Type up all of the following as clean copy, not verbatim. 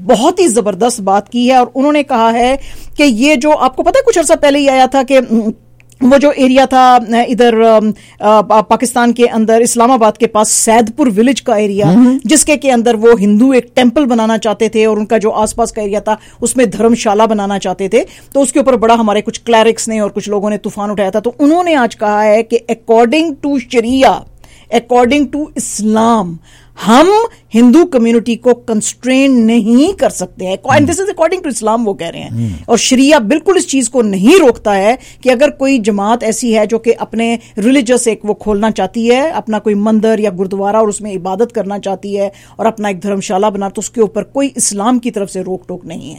بہت ہی زبردست بات کی ہے, اور انہوں نے کہا ہے کہ یہ جو آپ کو پتا ہے کچھ عرصہ پہلے ہی آیا تھا کہ وہ جو ایریا تھا ادھر پاکستان کے اندر اسلام آباد کے پاس سید پور ولیج کا ایریا, جس کے اندر وہ ہندو ایک ٹیمپل بنانا چاہتے تھے, اور ان کا جو آس پاس کا ایریا تھا اس میں دھرم شالہ بنانا چاہتے تھے, تو اس کے اوپر بڑا ہمارے کچھ کلیرکس نے اور کچھ لوگوں نے طوفان اٹھایا تھا. تو انہوں نے آج کہا ہے کہ according to sharia, according to Islam, ہم ہندو کمیونٹی کو کنسٹرین نہیں کر سکتے ہیں. And this is according to Islam وہ کہہ رہے ہیں, اور شریعہ بالکل اس چیز کو نہیں روکتا ہے کہ اگر کوئی جماعت ایسی ہے جو کہ اپنے ریلیجس ایک وہ کھولنا چاہتی ہے, اپنا کوئی مندر یا گردوارہ, اور اس میں عبادت کرنا چاہتی ہے اور اپنا ایک دھرم شالہ بنا, تو اس کے اوپر کوئی اسلام کی طرف سے روک ٹوک نہیں ہے.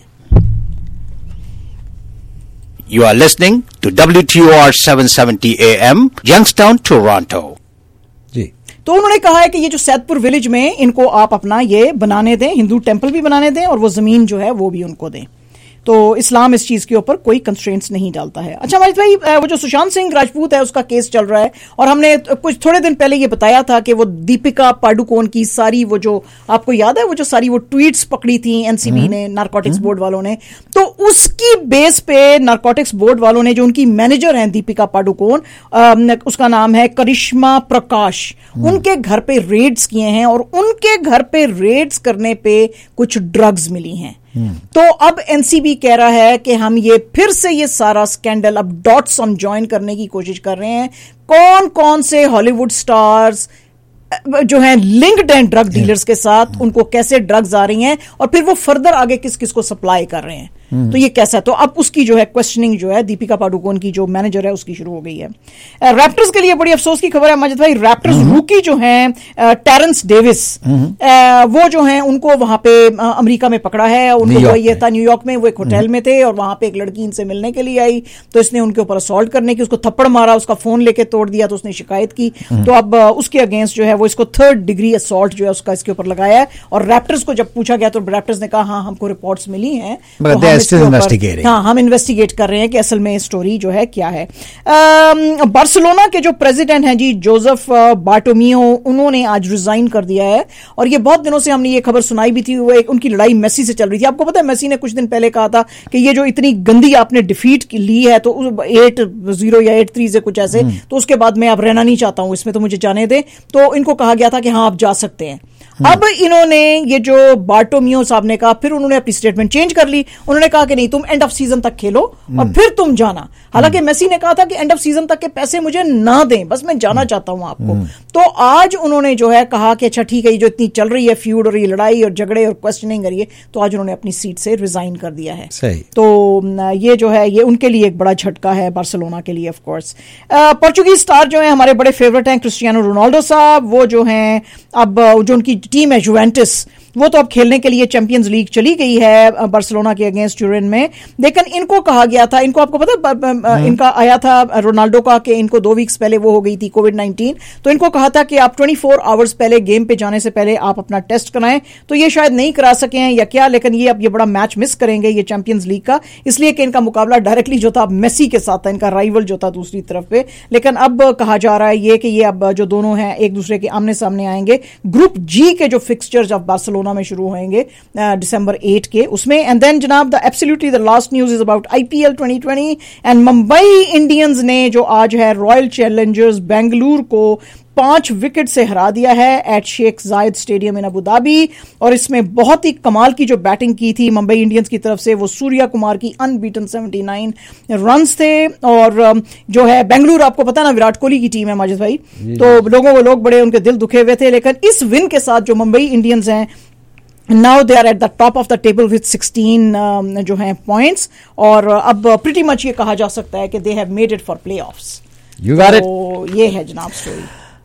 You are listening to WTOR 770 AM, Youngstown, Toronto. جی, تو انہوں نے کہا ہے کہ یہ جو سید پور ولیج میں ان کو آپ اپنا یہ بنانے دیں, ہندو ٹیمپل بھی بنانے دیں, اور وہ زمین جو ہے وہ بھی ان کو دیں. تو اسلام اس چیز کے اوپر کوئی کنسٹرینٹس نہیں ڈالتا ہے. اچھا ماجد بھائی, وہ جو سشانت سنگھ راجپوت ہے اس کا کیس چل رہا ہے, اور ہم نے کچھ تھوڑے دن پہلے یہ بتایا تھا کہ وہ دیپکا پاڈوکون کی ساری وہ جو آپ کو یاد ہے وہ جو ساری وہ ٹویٹس پکڑی تھیں این سی بی نے, نارکوٹکس بورڈ والوں نے, تو اس کی بیس پہ نارکوٹکس بورڈ والوں نے جو ان کی مینیجر ہیں دیپکا پاڈوکون, اس کا نام ہے کرشما پرکاش, ان کے گھر پہ ریڈز کیے ہیں, اور ان کے گھر پہ ریڈز کرنے پہ کچھ ڈرگز ملی ہیں. تو اب این سی بی کہہ رہا ہے کہ ہم یہ پھر سے یہ سارا سکینڈل اب ڈاٹس ہم جوائن کرنے کی کوشش کر رہے ہیں, کون کون سے ہالی ووڈ سٹارز جو ہیں لنکڈ ہیں ڈرگ ڈیلرز کے ساتھ, ان کو کیسے ڈرگز آ رہی ہیں, اور پھر وہ فردر آگے کس کس کو سپلائی کر رہے ہیں. تو یہ کیسا ہے, تو اب اس کی جو ہے کوشچننگ جو ہے دیپکا پاڈوکون کی جو مینیجر ہے اس کی شروع ہو گئی ہے. ریپٹرز کے لیے بڑی افسوس کی خبر ہے ماجد بھائی, ریپٹرز روکی جو ہیں ٹیرنس ڈیوس, وہ جو ہیں ان کو وہاں پہ امریکہ میں پکڑا ہے. ان کو یہ تھا نیو یارک میں, وہ ایک ہوٹل میں تھے, اور وہاں پہ ایک لڑکی ان سے ملنے کے لیے آئی, تو اس نے ان کے اوپر اسالٹ کرنے کی, اس کو تھپڑ مارا, اس کا فون لے کے توڑ دیا, تو اس نے شکایت کی. تو اب اس کے اگینسٹ جو ہے وہ اس کو 3rd ڈگری اسالٹ جو ہے اس کا اس کے اوپر لگایا ہے. اور ریپٹرز کو جب پوچھا گیا تو ریپٹرز نے کہا ہاں ہم کو رپورٹس ملی ہیں, ہاں ہم انویسٹیگیٹ کر رہے ہیں کہ اصل میں اسٹوری جو ہے کیا ہے. بارسلونا کے جو پریزیڈنٹ ہیں جی جوزف بارٹومیو, انہوں نے آج ریزائن کر دیا ہے, اور یہ بہت دنوں سے ہم نے یہ خبر سنائی بھی تھی, وہ ان کی لڑائی میسی سے چل رہی تھی. آپ کو پتا ہے میسی نے کچھ دن پہلے کہا تھا کہ یہ جو اتنی گندی آپ نے ڈیفیٹ لی ہے, تو 8-0 یا 8-3 سے کچھ ایسے, تو اس کے بعد میں اب رہنا نہیں چاہتا ہوں اس میں, تو مجھے جانے دیں. تو ان کو کہا گیا تھا کہ ہاں آپ جا سکتے ہیں. اب انہوں نے یہ جو بارٹومیو صاحب نے کہا, پھر انہوں نے اپنی اسٹیٹمنٹ چینج کر لی. انہوں نے کہا کہ نہیں, تم اینڈ آف سیزن تک کھیلو اور پھر تم جانا. حالانکہ میسی نے کہا تھا کہ اینڈ آف سیزن تک کے پیسے مجھے نہ دیں, بس میں جانا چاہتا ہوں آپ کو. تو آج انہوں نے جو ہے کہا کہ اچھا ٹھیک ہے, یہ جو اتنی چل رہی ہے فیوڈ اور یہ لڑائی اور جھگڑے اور کوسچننگ کریے, تو آج انہوں نے اپنی سیٹ سے ریزائن کر دیا ہے. تو یہ جو ہے یہ ان کے لیے ایک بڑا جھٹکا ہے, بارسلونا کے لیے. آف کورس پورچوگیز اسٹار جو ہیں ہمارے بڑے فیورٹ ہیں کرسٹیانو رونالڈو صاحب, وہ جو ہیں اب جو ان کی ٹیم ہے یوونٹس, وہ تو اب کھیلنے کے لیے چیمپئنز لیگ چلی گئی ہے بارسلونا کے اگینسٹ ٹورین میں. لیکن ان کو کہا گیا تھا, ان کو آپ کو پتا ان کا آیا تھا رونالڈو کا کہ ان کو 2 ویکس پہلے وہ ہو گئی تھی کووڈ-19, تو ان کو کہا تھا کہ آپ 24 آورز پہلے گیم پہ جانے سے پہلے آپ اپنا ٹیسٹ کرائیں. تو یہ شاید نہیں کرا سکے ہیں یا کیا, لیکن یہ اب یہ بڑا میچ مس کریں گے یہ چیمپئنز لیگ کا, اس لیے کہ ان کا مقابلہ ڈائریکٹلی جو تھا میسی کے ساتھ تھا, ان کا رائیول جو تھا دوسری طرف پہ. لیکن اب کہا جا رہا ہے یہ کہ یہ اب جو دونوں ہیں ایک دوسرے کے آمنے سامنے آئیں گے. گروپ جی کے جو فکسچرز اب بارسلونا میں شروع ہوئیں گے December 8 کے, اس میں. اینڈ دین جناب the absolutely the last news is about IPL 2020 and Mumbai Indians نے جو آج ہے رائل چیلنجرز بنگلور کو 5 وکٹ سے ہرا دیا ہے ایٹ شیخ زائد اسٹیڈیم ان ابو دھابی. اور اس میں بہت ہی کمال کی جو بیٹنگ کی تھی ممبئی انڈینز کی طرف سے, وہ سوریا کمار کی انبیٹن 79 رنز تھے. اور جو ہے بنگلور آپ کو پتا نا وراٹ کوہلی کی ٹیم ہے ماجد بھائی, تو لوگ بڑے ان کے دل دکھے ہوئے تھے. لیکن اس ون کے ساتھ جو ممبئی انڈینز ہیں now they are at the top of the table with 16 جو ہیں points, اور اب pretty much یہ کہا جا سکتا ہے کہ they have made it for playoffs. You got it. تو یہ ہے جناب سٹوری.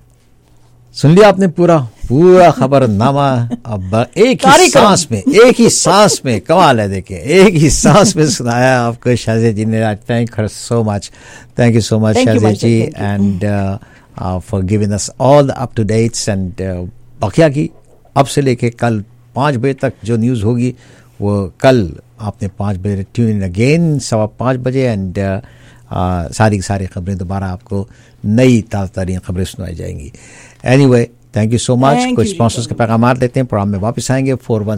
سن لیا آپ نے پورا خبر نامہ. اب ایک ہی سانس میں کمال ہے, دیکھیں ایک ہی سانس میں سنایا آپ کو شازیہ جی نے. Thank you so much Shazia ji, and for giving us all the up to dates. And بقیہ کی اب سے لے کے کل 5 بجے تک جو نیوز ہوگی وہ کل آپ نے 5 بجے ٹیون ان اگین 5:15 بجے. اینڈ ساری خبریں دوبارہ آپ کو نئی تازہ ترین خبریں سنائی جائیں گی. Anyway thank you so much. कुछ स्पॉन्सर्स के पैगाम देते हैं, प्रोग्राम में वापस आएंगे।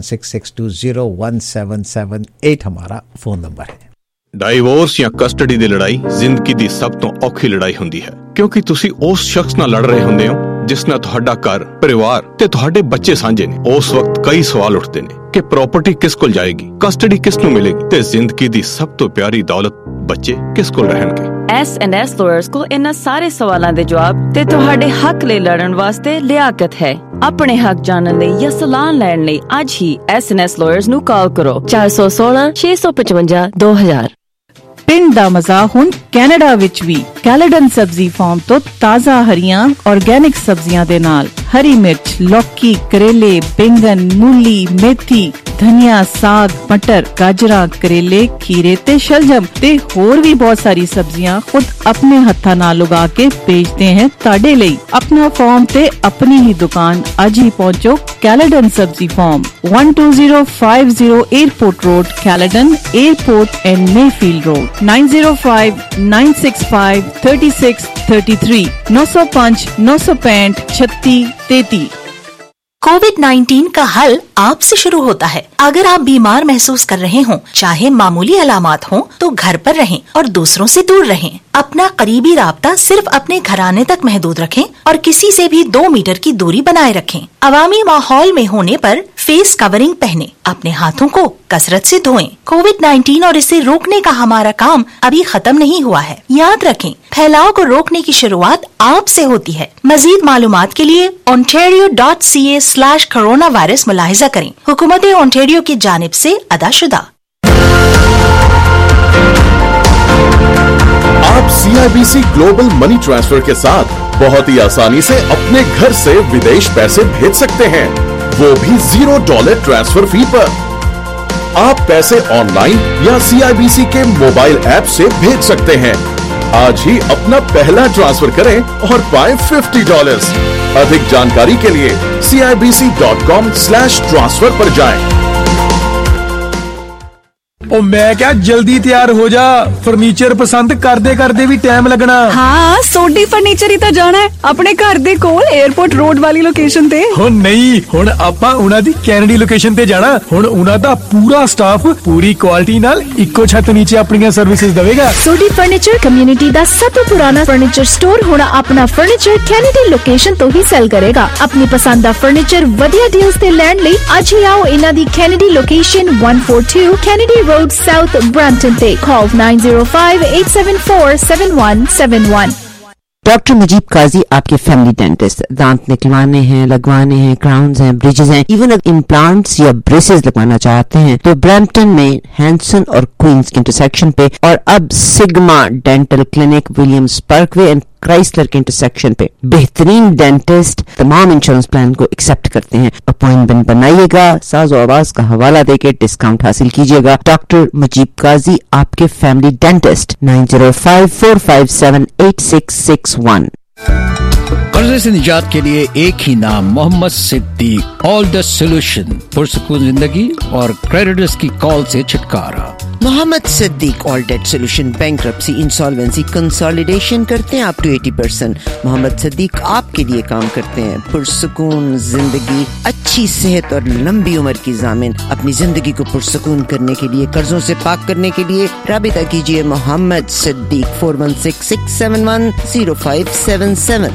4166201778 हमारा फोन नंबर है। ਡਾਈਵੋਰਸ ਜਾਂ ਕਸਟਡੀ ਦੀ ਲੜਾਈ ਜ਼ਿੰਦਗੀ ਦੀ ਸਭ ਤੋਂ ਔਖੀ ਲੜਾਈ ਹੁੰਦੀ ਹੈ, ਕਿਉਂਕਿ ਤੁਸੀਂ ਉਸ ਸ਼ਖਸ ਨਾਲ ਲੜ ਰਹੇ ਹੁੰਦੇ ਹੋ ਜਿਸ ਨਾਲ ਤੁਹਾਡਾ ਘਰ, ਪਰਿਵਾਰ ਤੇ ਤੁਹਾਡੇ ਬੱਚੇ ਸਾਂਝੇ ਨੇ। ਉਸ ਵਕਤ ਕਈ ਸਵਾਲ ਉੱਠਦੇ ਨੇ ਕਿ ਪ੍ਰਾਪਰਟੀ ਕਿਸ ਕੋਲ ਜਾਏਗੀ, ਕਸਟਡੀ ਕਿਸ ਨੂੰ ਮਿਲੇਗੀ ਤੇ ਜ਼ਿੰਦਗੀ ਦੀ ਸਭ ਤੋਂ ਪਿਆਰੀ ਦੌਲਤ ਬੱਚੇ ਕਿਸ ਕੋਲ ਰਹਿਣਗੇ। S&S ਲਾਇਰਸ ਕੋਲ ਇਹਨਾਂ ਸਾਰੇ ਸਵਾਲਾਂ ਦੇ ਜਵਾਬ ਤੇ ਤੁਹਾਡੇ ਹੱਕ ਲਈ ਲੜਨ ਵਾਸਤੇ ਲਿਆਕਤ ਹੈ। ਆਪਣੇ ਹੱਕ ਜਾਣਨ ਲਈ ਜਾਂ ਸਲਾਹ ਲੈਣ ਲਈ ਅੱਜ ਹੀ S&S ਲਾਇਰਸ ਨੂੰ ਕਾਲ ਕਰੋ 416-655-2000। ਪਿੰਡ ਦਾ ਮਜ਼ਾ ਹੁਣ ਕੈਨੇਡਾ ਵਿੱਚ ਵੀ। ਕੈਲੇਡਨ ਸਬਜ਼ੀ ਫਾਰਮ ਤੋਂ ਤਾਜ਼ਾ ਹਰੀਆਂ ਆਰਗੈਨਿਕ ਸਬਜ਼ੀਆਂ ਦੇ ਨਾਲ ਹਰੀ ਮਿਰਚ, ਲੌਕੀ, ਕਰੇਲੇ, ਬੈਂਗਨ, ਮੂਲੀ, ਮੇਥੀ, ਧਨੀਆ, ਸਾਗ, ਮਟਰ, ਗਾਜਰਾਂ, ਕਰੇਲੇ, ਖੀਰੇ ਤੇ ਸ਼ਲਜਮ ਤੇ ਹੋਰ ਵੀ ਬਹੁਤ ਸਾਰੀ ਸਬਜ਼ੀਆਂ ਖੁਦ ਆਪਣੇ ਹੱਥਾਂ ਨਾਲ ਉਗਾ ਕੇ ਵੇਚਦੇ हैं ਤੁਹਾਡੇ ਲਈ। ਆਪਣਾ ਫਾਰਮ ਤੇ ਆਪਣੀ ਹੀ ਦੁਕਾਨ ਅੱਜ ਹੀ ਪਹੁੰਚੋ। ਕੈਲੇਡਨ ਸਬਜ਼ੀ farm 12050 airport road, Caledon airport and Mayfield road, 9059653633 905-965-3633। Covid का हल आपसे शुरू होता है। अगर आप बीमार महसूस कर रहे हों, चाहे मामूली अलामात हों, तो घर पर रहें और दूसरों से दूर रहें। अपना करीबी राब्ता सिर्फ अपने घराने तक महदूद रखें और किसी से भी 2 मीटर की दूरी बनाए रखें। अवामी माहौल में होने पर फेस कवरिंग पहने, अपने हाथों को कसरत से धोएं। कोविड-19 और इसे रोकने का हमारा काम अभी खत्म नहीं हुआ है। याद रखें, फैलाव को रोकने की शुरुआत आपसे होती है। मजीद मालूमात के लिए ontario.ca/coronavirus मुलाहिजा करें। हुकूमत ओंटारियो की जानिब से अदाशुदा। आप CIBC ग्लोबल मनी ट्रांसफर के साथ बहुत ही आसानी से अपने घर से विदेश पैसे भेज सकते हैं, वो भी $0 ट्रांसफर फी पर। आप पैसे ऑनलाइन या CIBC के मोबाइल ऐप से भेज सकते हैं। आज ही अपना पहला ट्रांसफर करें और पाएं $50। अधिक जानकारी के लिए CIBC.com/transfer पर जाएं। ओ मैं क्या जल्दी तैयार हो जा, फर्नीचर पसंद करदे भी टाइम लगना। हाँ, सोडी फर्नीचर ही तो जाना है अपने घर दे कोल एयरपोर्ट रोड वाली लोकेशन ते। हो नहीं, हुण आपां उन्हां दी कैनेडी लोकेशन ते जाना। हुण उन्हां दा पूरा स्टाफ पूरी क्वालिटी नाल इक्को छत नीचे अपनी सर्विसेज देवेगा। सोडी फर्नीचर कम्युनिटी दा सब तो पुराना फर्नीचर स्टोर हुण अपना फर्नीचर कैनेडी लोकेशन तो ही सेल करेगा। अपनी पसंद दा फर्नीचर वधिया डील्स ते लैण लई अज ही आओ इन्हां दी Kennedy location 142 Kennedy road South Brampton Day. Call 905-874-7171. Doctor Mujeeb Qazi आपके फैमिली डेंटिस्ट। दांत निकलवाने हैं, लगवाने हैं, क्राउन्स हैं, ब्रिजेस हैं, इवन अगर इम्प्लांट्स या ब्रेसेस लगवाना चाहते हैं तो ब्रैम्पटन में हैंसन और क्वींस के इंटरसेक्शन पे, और अब sigma dental clinic Williams Parkway and Chrysler के इंटरसेक्शन पे बेहतरीन डेंटिस्ट तमाम इंश्योरेंस प्लान को एक्सेप्ट करते हैं। अपॉइंटमेंट बनाइएगा, साज़ो आवाज का हवाला देके डिस्काउंट हासिल कीजिएगा। डॉक्टर मजीब काजी आपके फैमिली डेंटिस्ट 9054578661। कर्जे से निजात के लिए एक ही नाम, Mohammad Siddique. All the solution, पुरसुकून जिंदगी और क्रेडिटर्स की कॉल से छुटकारा। Mohammad Siddique all debt solution, bankruptcy, insolvency, consolidation करते हैं अप टू 80%। मोहम्मद सिद्दीक आपके लिए काम करते हैं। पुरसुकून जिंदगी, अच्छी सेहत और लंबी उम्र की जामिन। अपनी जिंदगी को पुरसुकून करने के लिए, कर्जों से पाक करने के लिए राबिता कीजिए मोहम्मद सिद्दीक 4166710577।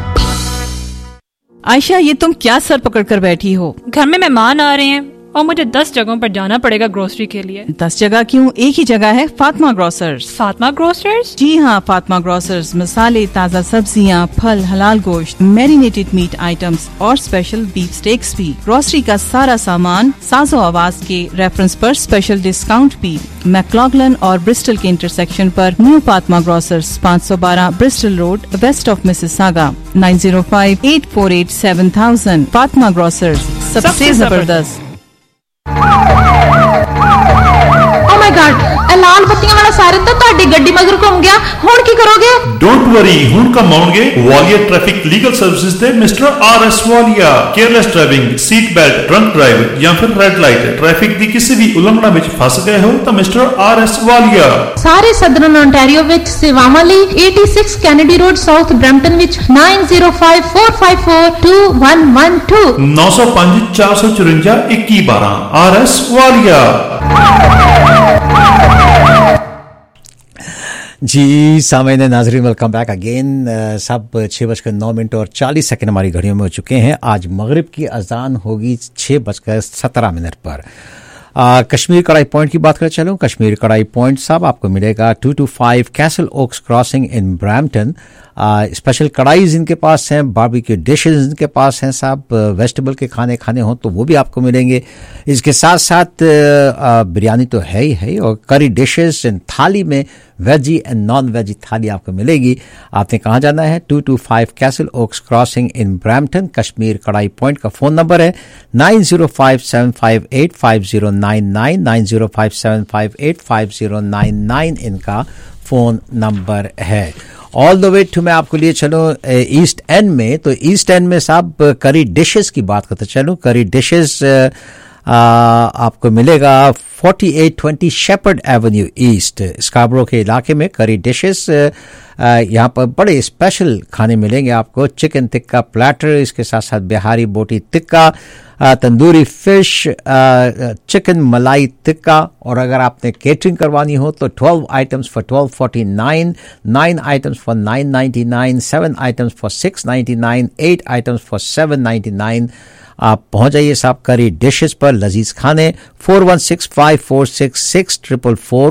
आयशा, ये तुम क्या सर पकड़ कर बैठी हो? घर में मेहमान आ रहे हैं और मुझे 10 जगहों पर जाना पड़ेगा ग्रोसरी के लिए। 10 जगह क्यों, एक ही जगह है, फातिमा ग्रोसर्स। फातिमा ग्रोसर्स? जी हाँ, फातिमा ग्रोसर्स मसाले, ताज़ा सब्जियाँ, फल, हलाल गोश्त, मैरिनेटेड मीट आइटम्स और स्पेशल बीफ स्टेक्स भी। ग्रोसरी का सारा सामान साज़ो आवाज के रेफरेंस पर स्पेशल डिस्काउंट भी। मैक्लॉगलन और ब्रिस्टल के इंटरसेक्शन पर new Fatima grocers, 512 Bristol road, west of Mississauga, 9058487000। Fatima grocers, सबसे जबरदस्त। Oh my God, लाल बत्तियां वाला सारे ਮਾਰੇ ਤਾਂ ਤੁਹਾਡੀ ਗੱਡੀ ਮਗਰ ਘੁੰਮ ਗਿਆ, ਹੁਣ ਕੀ ਕਰੋਗੇ? ਡੋਂਟ ਵਰੀ, ਹੁਣ ਕਮਾਉਣਗੇ ਵਾਲੀਆ ਟ੍ਰੈਫਿਕ ਲੀਗਲ ਸਰਵਿਸਿਜ਼ ਦੇ mister RS Walia. Careless driving, seat belt, drunk drive ਜਾਂ ਫਿਰ ਰੈਡ ਲਾਈਟ ਟ੍ਰੈਫਿਕ ਦੀ ਕਿਸੇ ਵੀ ਉਲੰਘਣਾ ਵਿੱਚ ਫਸ ਗਏ ਹੋ ਤਾਂ ਮਿਸਟਰ RS ਵਾਲੀਆ ਸਾਰੇ ਸਦਰਨ ontario ਵਿੱਚ ਸੇਵਾਵਾਂ ਲਈ 86 ਕੈਨੇਡੀ ਰੋਡ ਸਾਊਥ ਬ੍ਰੈਂਪਟਨ ਵਿੱਚ 9054542112 905 454 2112 RS ਵਾਲੀਆ। जी सामईन नाज़रीन, वेलकम बैक अगेन। सब 6:09 और 40 हमारी घड़ियों में हो चुके हैं। आज मगरिब की अजान होगी 6:17 पर। कश्मीर कढ़ाई पॉइंट की बात करें, चलो कश्मीर कढ़ाई पॉइंट साहब आपको मिलेगा 225 Castle Oaks crossing in Brampton. Special कढ़ाईज इनके पास हैं, बारबेक्यू डिशेज इनके पास हैं साहब। वेजिटेबल के खाने हो तो वो भी आपको मिलेंगे। इसके साथ साथ बिरयानी तो है ही और करी डिशेज थाली में वेजी एंड नॉन वेजी थाली आपको मिलेगी। आपने कहाँ जाना है? 225 Castle Oaks crossing in Brampton. Kashmir Kadhai point का फोन नंबर है 9057585099 9057585099 इनका फोन नंबर है। ऑल द वे टू मैं आपको लिए चलो ईस्ट एंड में, तो ईस्ट एंड में साहब करी डिशेस की बात करते चलो। करी डिशेस आपको मिलेगा 4820 शेपर्ड एवेन्यू ईस्ट, स्कार्बरो के इलाके में करी डिशेस। यहाँ पर बड़े स्पेशल खाने मिलेंगे आपको। चिकन टिक्का प्लेटर, इसके साथ साथ बिहारी बोटी टिक्का, तंदूरी फिश, चिकन मलाई टिक्का। और अगर आपने केटरिंग करवानी हो तो 12 items for 1249, 9 items for 999, 7 items for 699, 8 items for 799। आप पहुंच जाइए साहब करी डिशेस पर लजीज खाने। 4165466444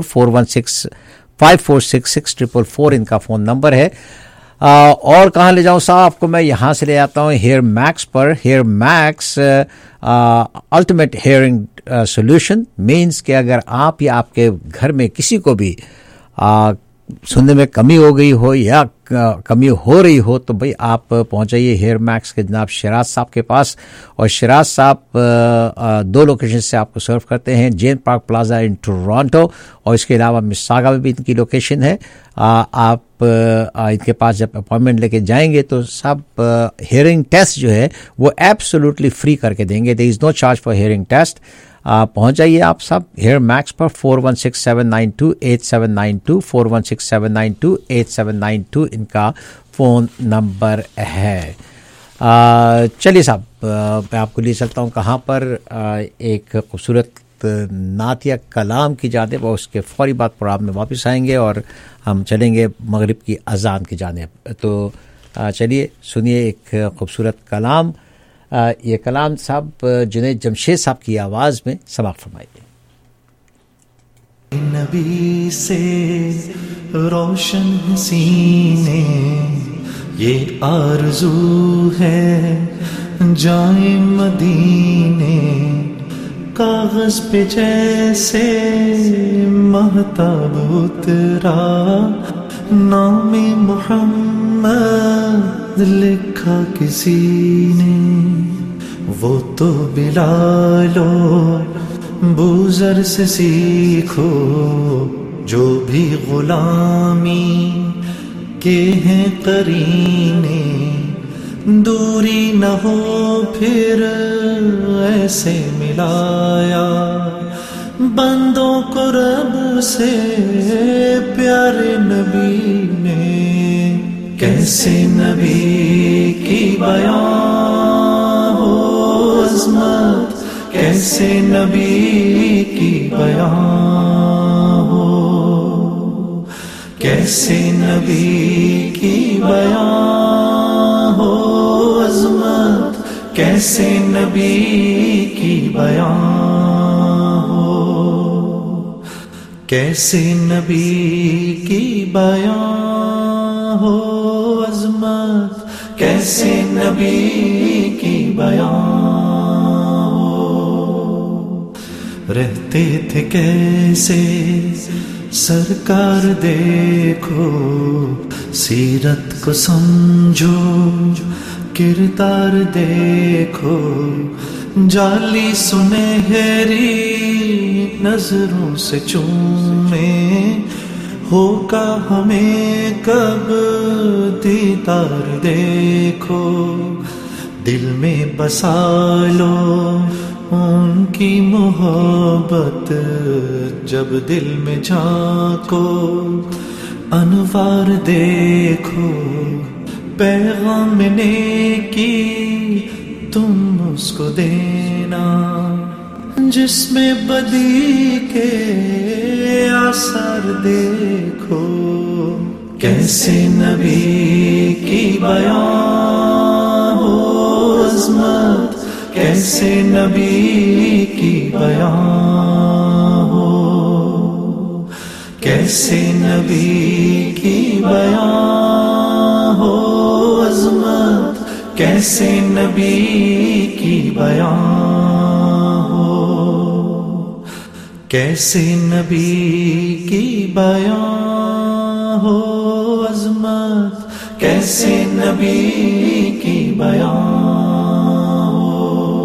4165466444 इनका फोन नंबर है। और कहाँ ले जाऊँ साहब आपको? मैं यहाँ से ले आता हूँ हेयर मैक्स पर। Hair max ultimate hearing solution means कि अगर आप या आपके घर में किसी को भी सुनने में कमी हो गई हो या कमी हो रही हो तो भाई आप पहुंच जाइए हेयर मैक्स के जनाब शिराज साहब के पास। और शिराज साहब 2 लोकेशन से आपको सर्व करते हैं, Zen park plaza in Toronto और इसके अलावा मिसागा में भी इनकी लोकेशन है। आप इनके पास जब अपॉइंटमेंट लेके जाएंगे तो सब हेयरिंग टेस्ट जो है वो एब्सोल्युटली फ्री करके देंगे। There is no charge for hearing test. पहुंच जाइए आप सब हेयर मैक्स पर। 4167928792 4167928792 इनका फ़ोन नंबर है। चलिए साहब मैं आपको लिए चलता हूँ कहाँ पर, एक खूबसूरत नातिया कलाम की जानिब और उसके फौरी बाद प्रोग्राम में वापस आएंगे और हम चलेंगे मगरिब की अजान की जानिब। तो चलिए सुनिए एक खूबसूरत कलाम। ये कलाम साहब जुनैद जमशेद साहब की आवाज़ में समाअत फरमाइए। नबी से रोशन सीने ये आरज़ू है जाए मदीने, कागज़ पे जैसे महताब उतरा नाम मोहम्मद लिखा किसी ने। वो तो बिलालो बूज़र से सीखो जो भी गुलामी के हैं करीने, दूरी न हो फिर ऐसे मिलाया बंदों को रब से प्यारे नबी ने। कैसे नबी की बयां हो अज़मत, कैसे नबी की बयां हो, कैसे नबी की बयां हो अज़मत, कैसे नबी की बयां हो, कैसे नबी की बयां हो अज़मत, कैसे नबी की बयां हो। रहते थे कैसे सरकार देखो, सीरत को समझो किरदार देखो, जाली सुनहरी नजरों से चूमे ہوگا ہمیں کب دیدار دیکھو، دل میں بسا لو ان کی محبت، جب دل میں جھانکو انوار دیکھو، پیغام نیکی تم اس کو دینا، جس میں بدی کے آثار دیکھو، کیسے نبی کی بیان ہو عظمت، کیسے نبی کی بیان ہو، کیسے نبی کی بیان ہو عظمت، کیسے نبی کی بیان ہو، کیسے نبی کی بیان ہو عظمت، کیسے نبی کی بیان ہو،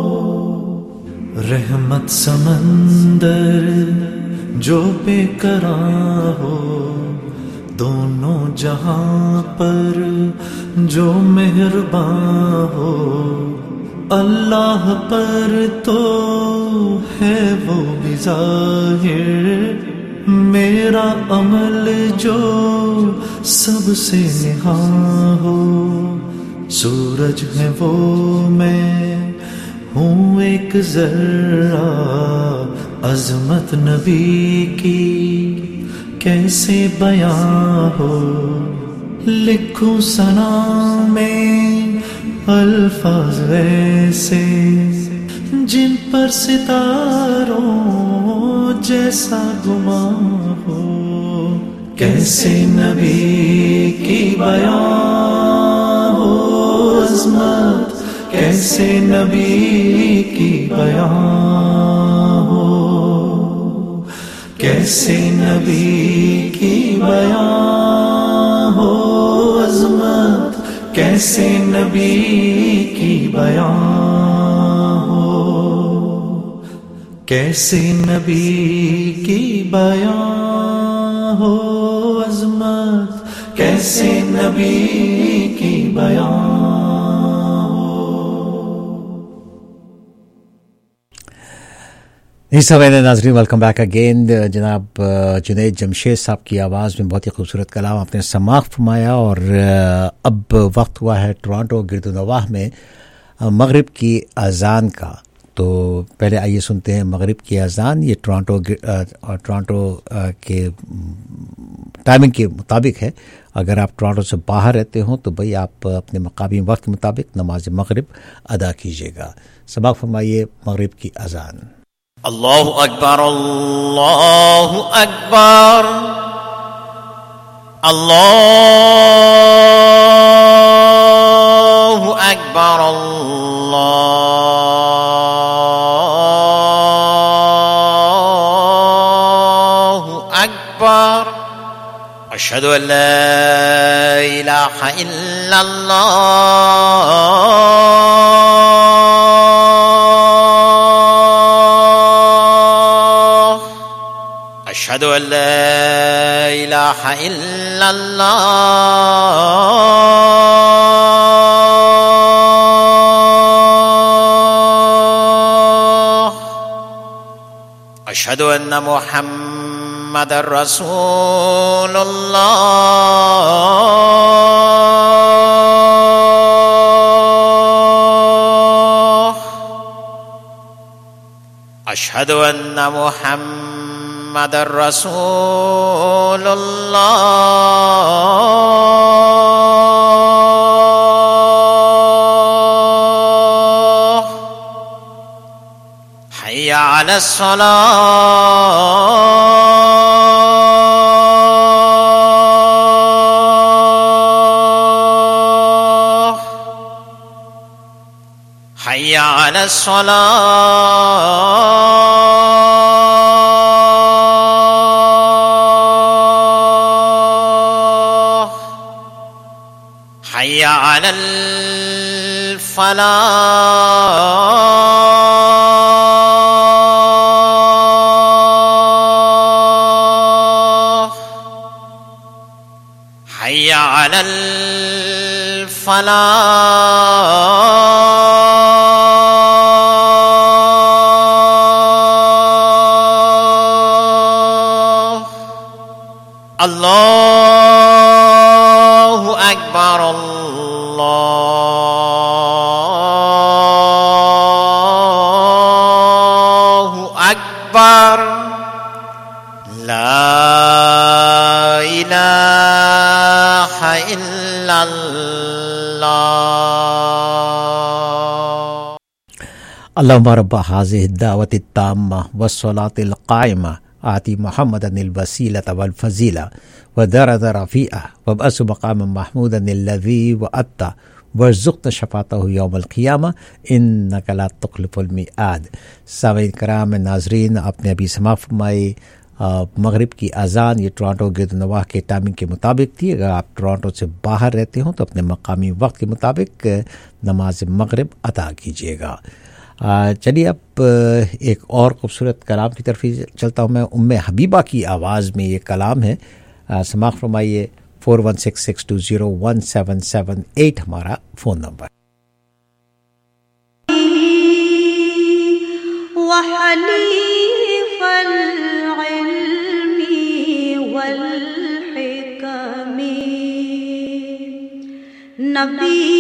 رحمت سمندر جو بے قرار ہو، دونوں جہاں پر جو مہربان ہو، اللہ پر تو ہے وہ بھی ظاہر، میرا عمل جو سب سے نہاں ہو، سورج ہے وہ میں ہوں ایک ذرہ، عظمت نبی کی کیسے بیان ہو، لکھوں ثنا میں الفاظ ایسے جن پر ستاروں جیسا گمان ہو، کیسے نبی کی بیان ہو عظمت، کیسے نبی کی بیان ہو، کیسے نبی کی بیان ہو عظمت، کیسے نبی کی بیان ہو، کیسے نبی کی بیان ہو عظمت، کیسے نبی کی بیان ہو۔ ناظرین ویلکم بیک اگین۔ جناب جنید جمشید صاحب کی آواز میں بہت ہی خوبصورت کلام آپ نے سماعت فرمایا، اور اب وقت ہوا ہے ٹورانٹو گرد و نواح میں مغرب کی اذان کا۔ تو پہلے آئیے سنتے ہیں مغرب کی اذان۔ یہ ٹورانٹو کے ٹائمنگ کے مطابق ہے۔ اگر آپ ٹورانٹو سے باہر رہتے ہوں تو بھئی آپ اپنے مقامی وقت کے مطابق نماز مغرب ادا کیجیے گا۔ سماعت فرمائیے مغرب کی اذان۔ اللہ اکبر اللہ اکبر اللہ اکبر اللہ اکبر، اشہد ان لا الہ الا اللہ، اشہد ان لا الہ الا اللہ، اشہد ان محمد رسول اللہ، اشہد ان محمد رسول اللہ، حی علی الصلاۃ، حی علی الصلاۃ، حی علی الفلاح، حي على الفلاح الله أكبر الله أكبر لا إله إلا الله اللهم رب هذه الدعوة التامة والصلاة القائمة آتي محمدا الوسيلة والفضيلة ودرجة رفيعة وابعثه مقاما محمودا الذي وعدته وارزقنا شفاعته یوم القیامہ انک لا تخلف المیعاد۔ سامعین کرام ناظرین، آپ نے ابھی سماعت فرمائی مغرب کی اذان، یہ ٹورانٹو گرد نواح کے ٹائمنگ کے مطابق تھی۔ اگر آپ ٹورانٹو سے باہر رہتے ہوں تو اپنے مقامی وقت کے مطابق نماز مغرب ادا کیجیے گا۔ چلیے اب ایک اور خوبصورت کلام کی طرف چلتا ہوں میں۔ ام حبیبہ کی آواز میں یہ کلام ہے، سماعت فرمائیے۔ 4166201778 ہمارا فون نمبر۔ وحليف العلم والحكم نبي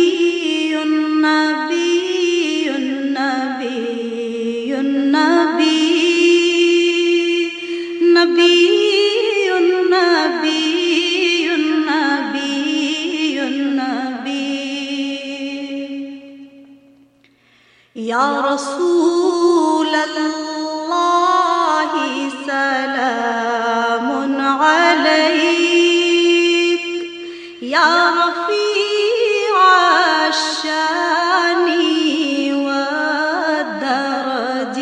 نبي نبي نبي نبي یا رسول اللہ سلام علیک یا رفیع الشان والدرج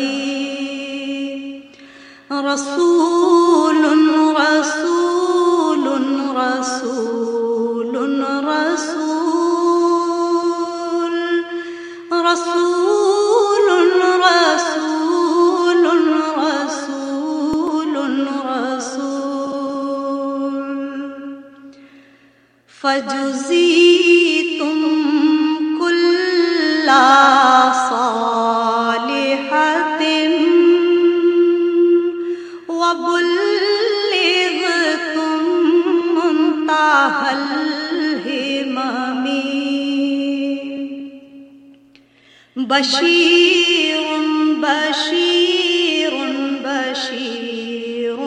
رسول رسول رسول رسول رسول فجزیتم کل صالحۃ وبلغتم منتہى الہمم بشیر بشیر بشیر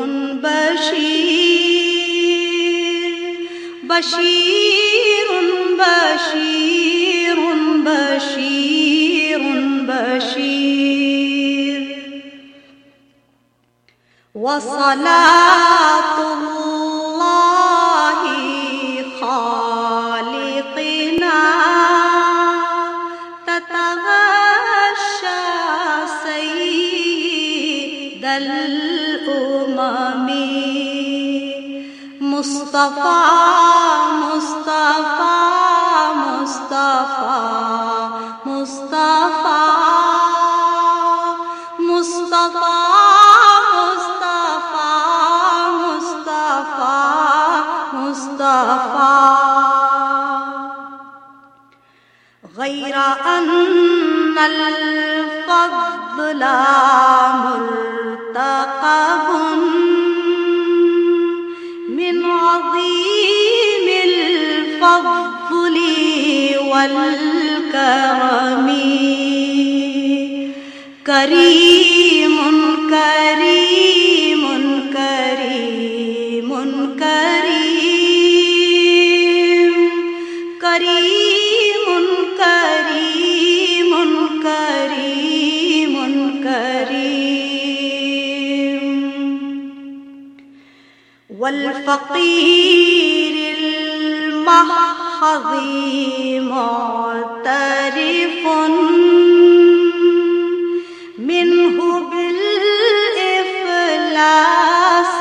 بشیر بشیر بشیر بشیر وصلاة الله خالقنا تتغشى سيد الأمم مصطفى مصطفى مصطفى مصطفى مصطفى مصطفى مصطفى غير أن الفضل مرتقب من عظيم الفضل والكرم كريم كريم كريم كريم كريم كريم كريم كريم والفقير المحض معترف منه بالإفلاس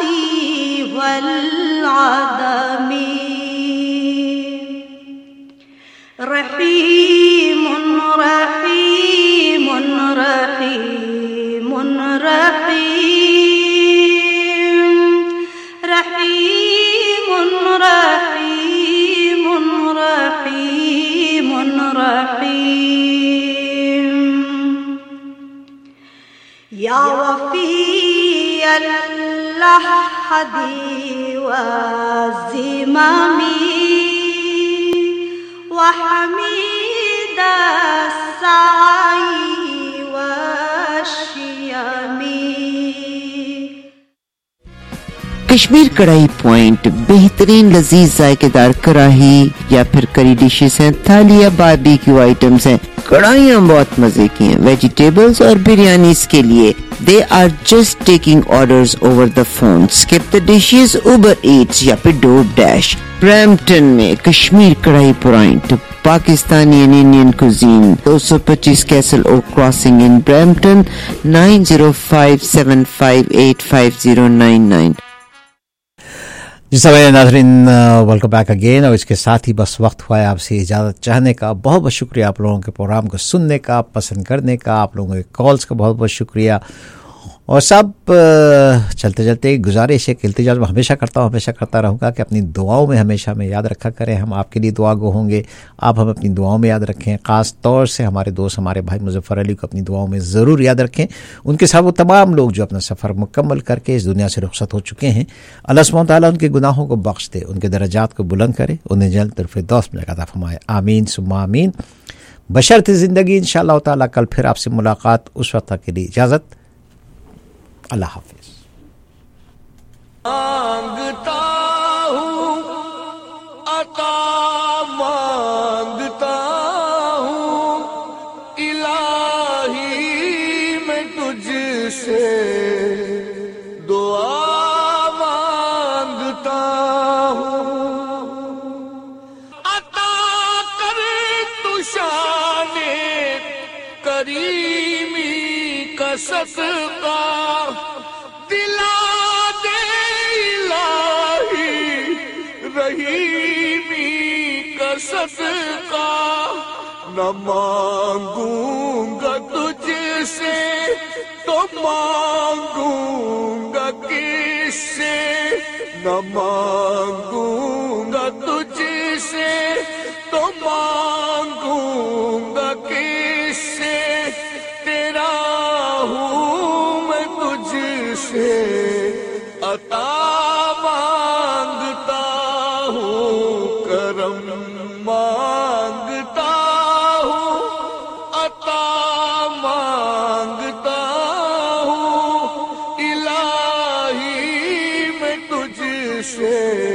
والعدم رحيم رحيم رحيم رحيم رحيم رحيم اللحد والزمام وحميد السعي والشيم. کشمیر کڑائی پوائنٹ بہترین لذیذ ذائقے دار کڑاہی یا پھر کری ڈشز ہیں، تھالی یا باربیکیو آئٹمز ہیں. کڑھائیاں بہت مزے کی ہیں. ویجیٹیبلز اور بریانیز کے لیے they are just taking orders over the phone. Skip the dishes, Uber Eats یا پھر DoorDash. برمپٹن میں Kashmir Kadhai point Pakistani and Indian cuisine 225 Castle Oak crossing in Brampton 9057585099. جی سبھی ناظرین، ویلکم بیک اگین. اور اس کے ساتھ ہی بس وقت ہوا ہے آپ سے اجازت چاہنے کا. بہت بہت شکریہ آپ لوگوں کے پروگرام کو سننے کا، پسند کرنے کا، آپ لوگوں کے کالز کا بہت بہت شکریہ. اور سب چلتے چلتے گزارش ہے کہ التجا میں ہمیشہ کرتا رہوں گا کہ اپنی دعاؤں میں ہمیشہ ہمیں یاد رکھا کریں. ہم آپ کے لیے دعا گو ہوں گے، آپ ہم اپنی دعاؤں میں یاد رکھیں. خاص طور سے ہمارے دوست ہمارے بھائی مظفر علی کو اپنی دعاؤں میں ضرور یاد رکھیں. ان کے ساتھ وہ تمام لوگ جو اپنا سفر مکمل کر کے اس دنیا سے رخصت ہو چکے ہیں، اللہ سبحانہ تعالیٰ ان کے گناہوں کو بخش دے، ان کے درجات کو بلند کرے، انہیں جلد الفردوس میں عطا فرمائے. آمین ثم آمین. بشرط زندگی انشاءاللہ تعالیٰ کل پھر آپ سے ملاقات. اس وقت تک کے لیے اجازت. اللہ حافظ. مانگتا ہوں عطا مانگتا ہوں الہی میں تجھ سے دعا مانگتا ہوں. عطا کر تو شان کریمی کا صدقہ دلا دے الہی رحیمی کا صدقہ. نہ مانگوں گا تجھ سے تو مانگوں گا کس سے، نہ مانگوں گا تجھ سے تو مانگوں گا کس سے. تیرا ہوں میں تجھ سے عطا مانگتا ہوں، کرم مانگتا ہوں، عطا مانگتا ہوں الہی میں تجھ سے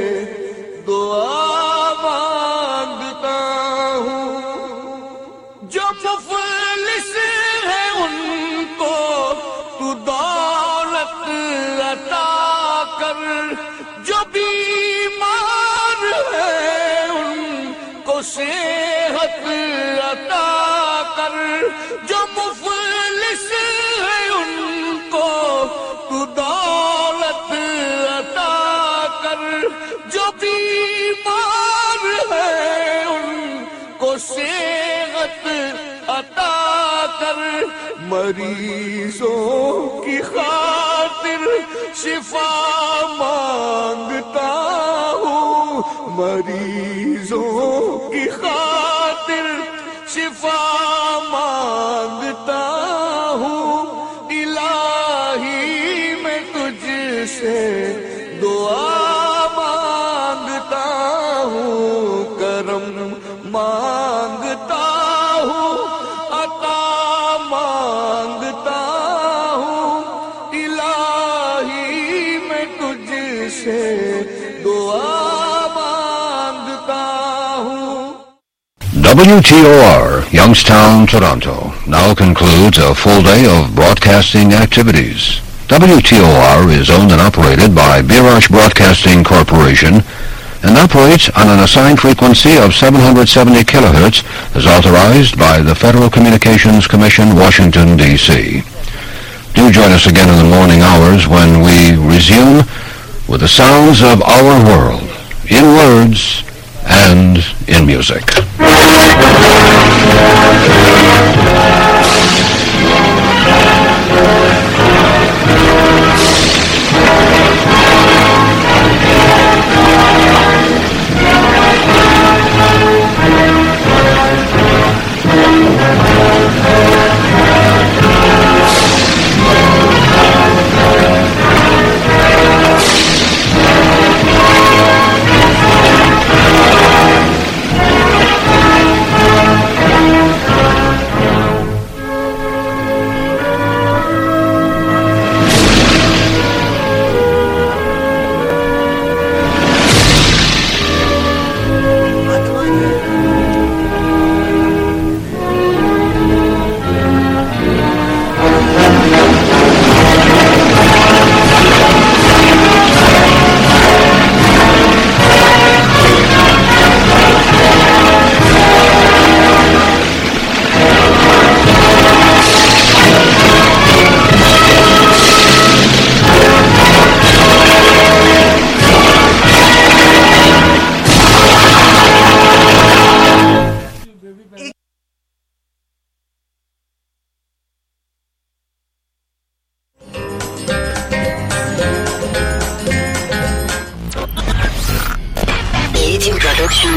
دعا مانگتا ہوں. جو مفلس ہے ان کو تو دولت عطا کر، جو بیمار ہے ان کو صحت عطا کر، جو مفلس ہے ان کو تو دولت عطا کر، جو بیمار ہے ان کو صحت عطا کر. مریضوں کی خاطر شفا مانگتا ہوں، مریضوں کی خاطر شفا مانگتا ہوں الہی میں تجھ سے دعا مانگتا ہوں، کرم مانگتا ہوں، عطا مانگتا ہوں الہی میں تجھ سے دعا مانگتا ہوں. WTOR, Youngstown, Toronto, now concludes a full day of broadcasting activities. WTOR is owned and operated by Birash Broadcasting Corporation and operates on an assigned frequency of 770 kilohertz as authorized by the Federal Communications Commission, Washington, D.C. Do join us again in the morning hours when we resume with the sounds of our world, in words and in music.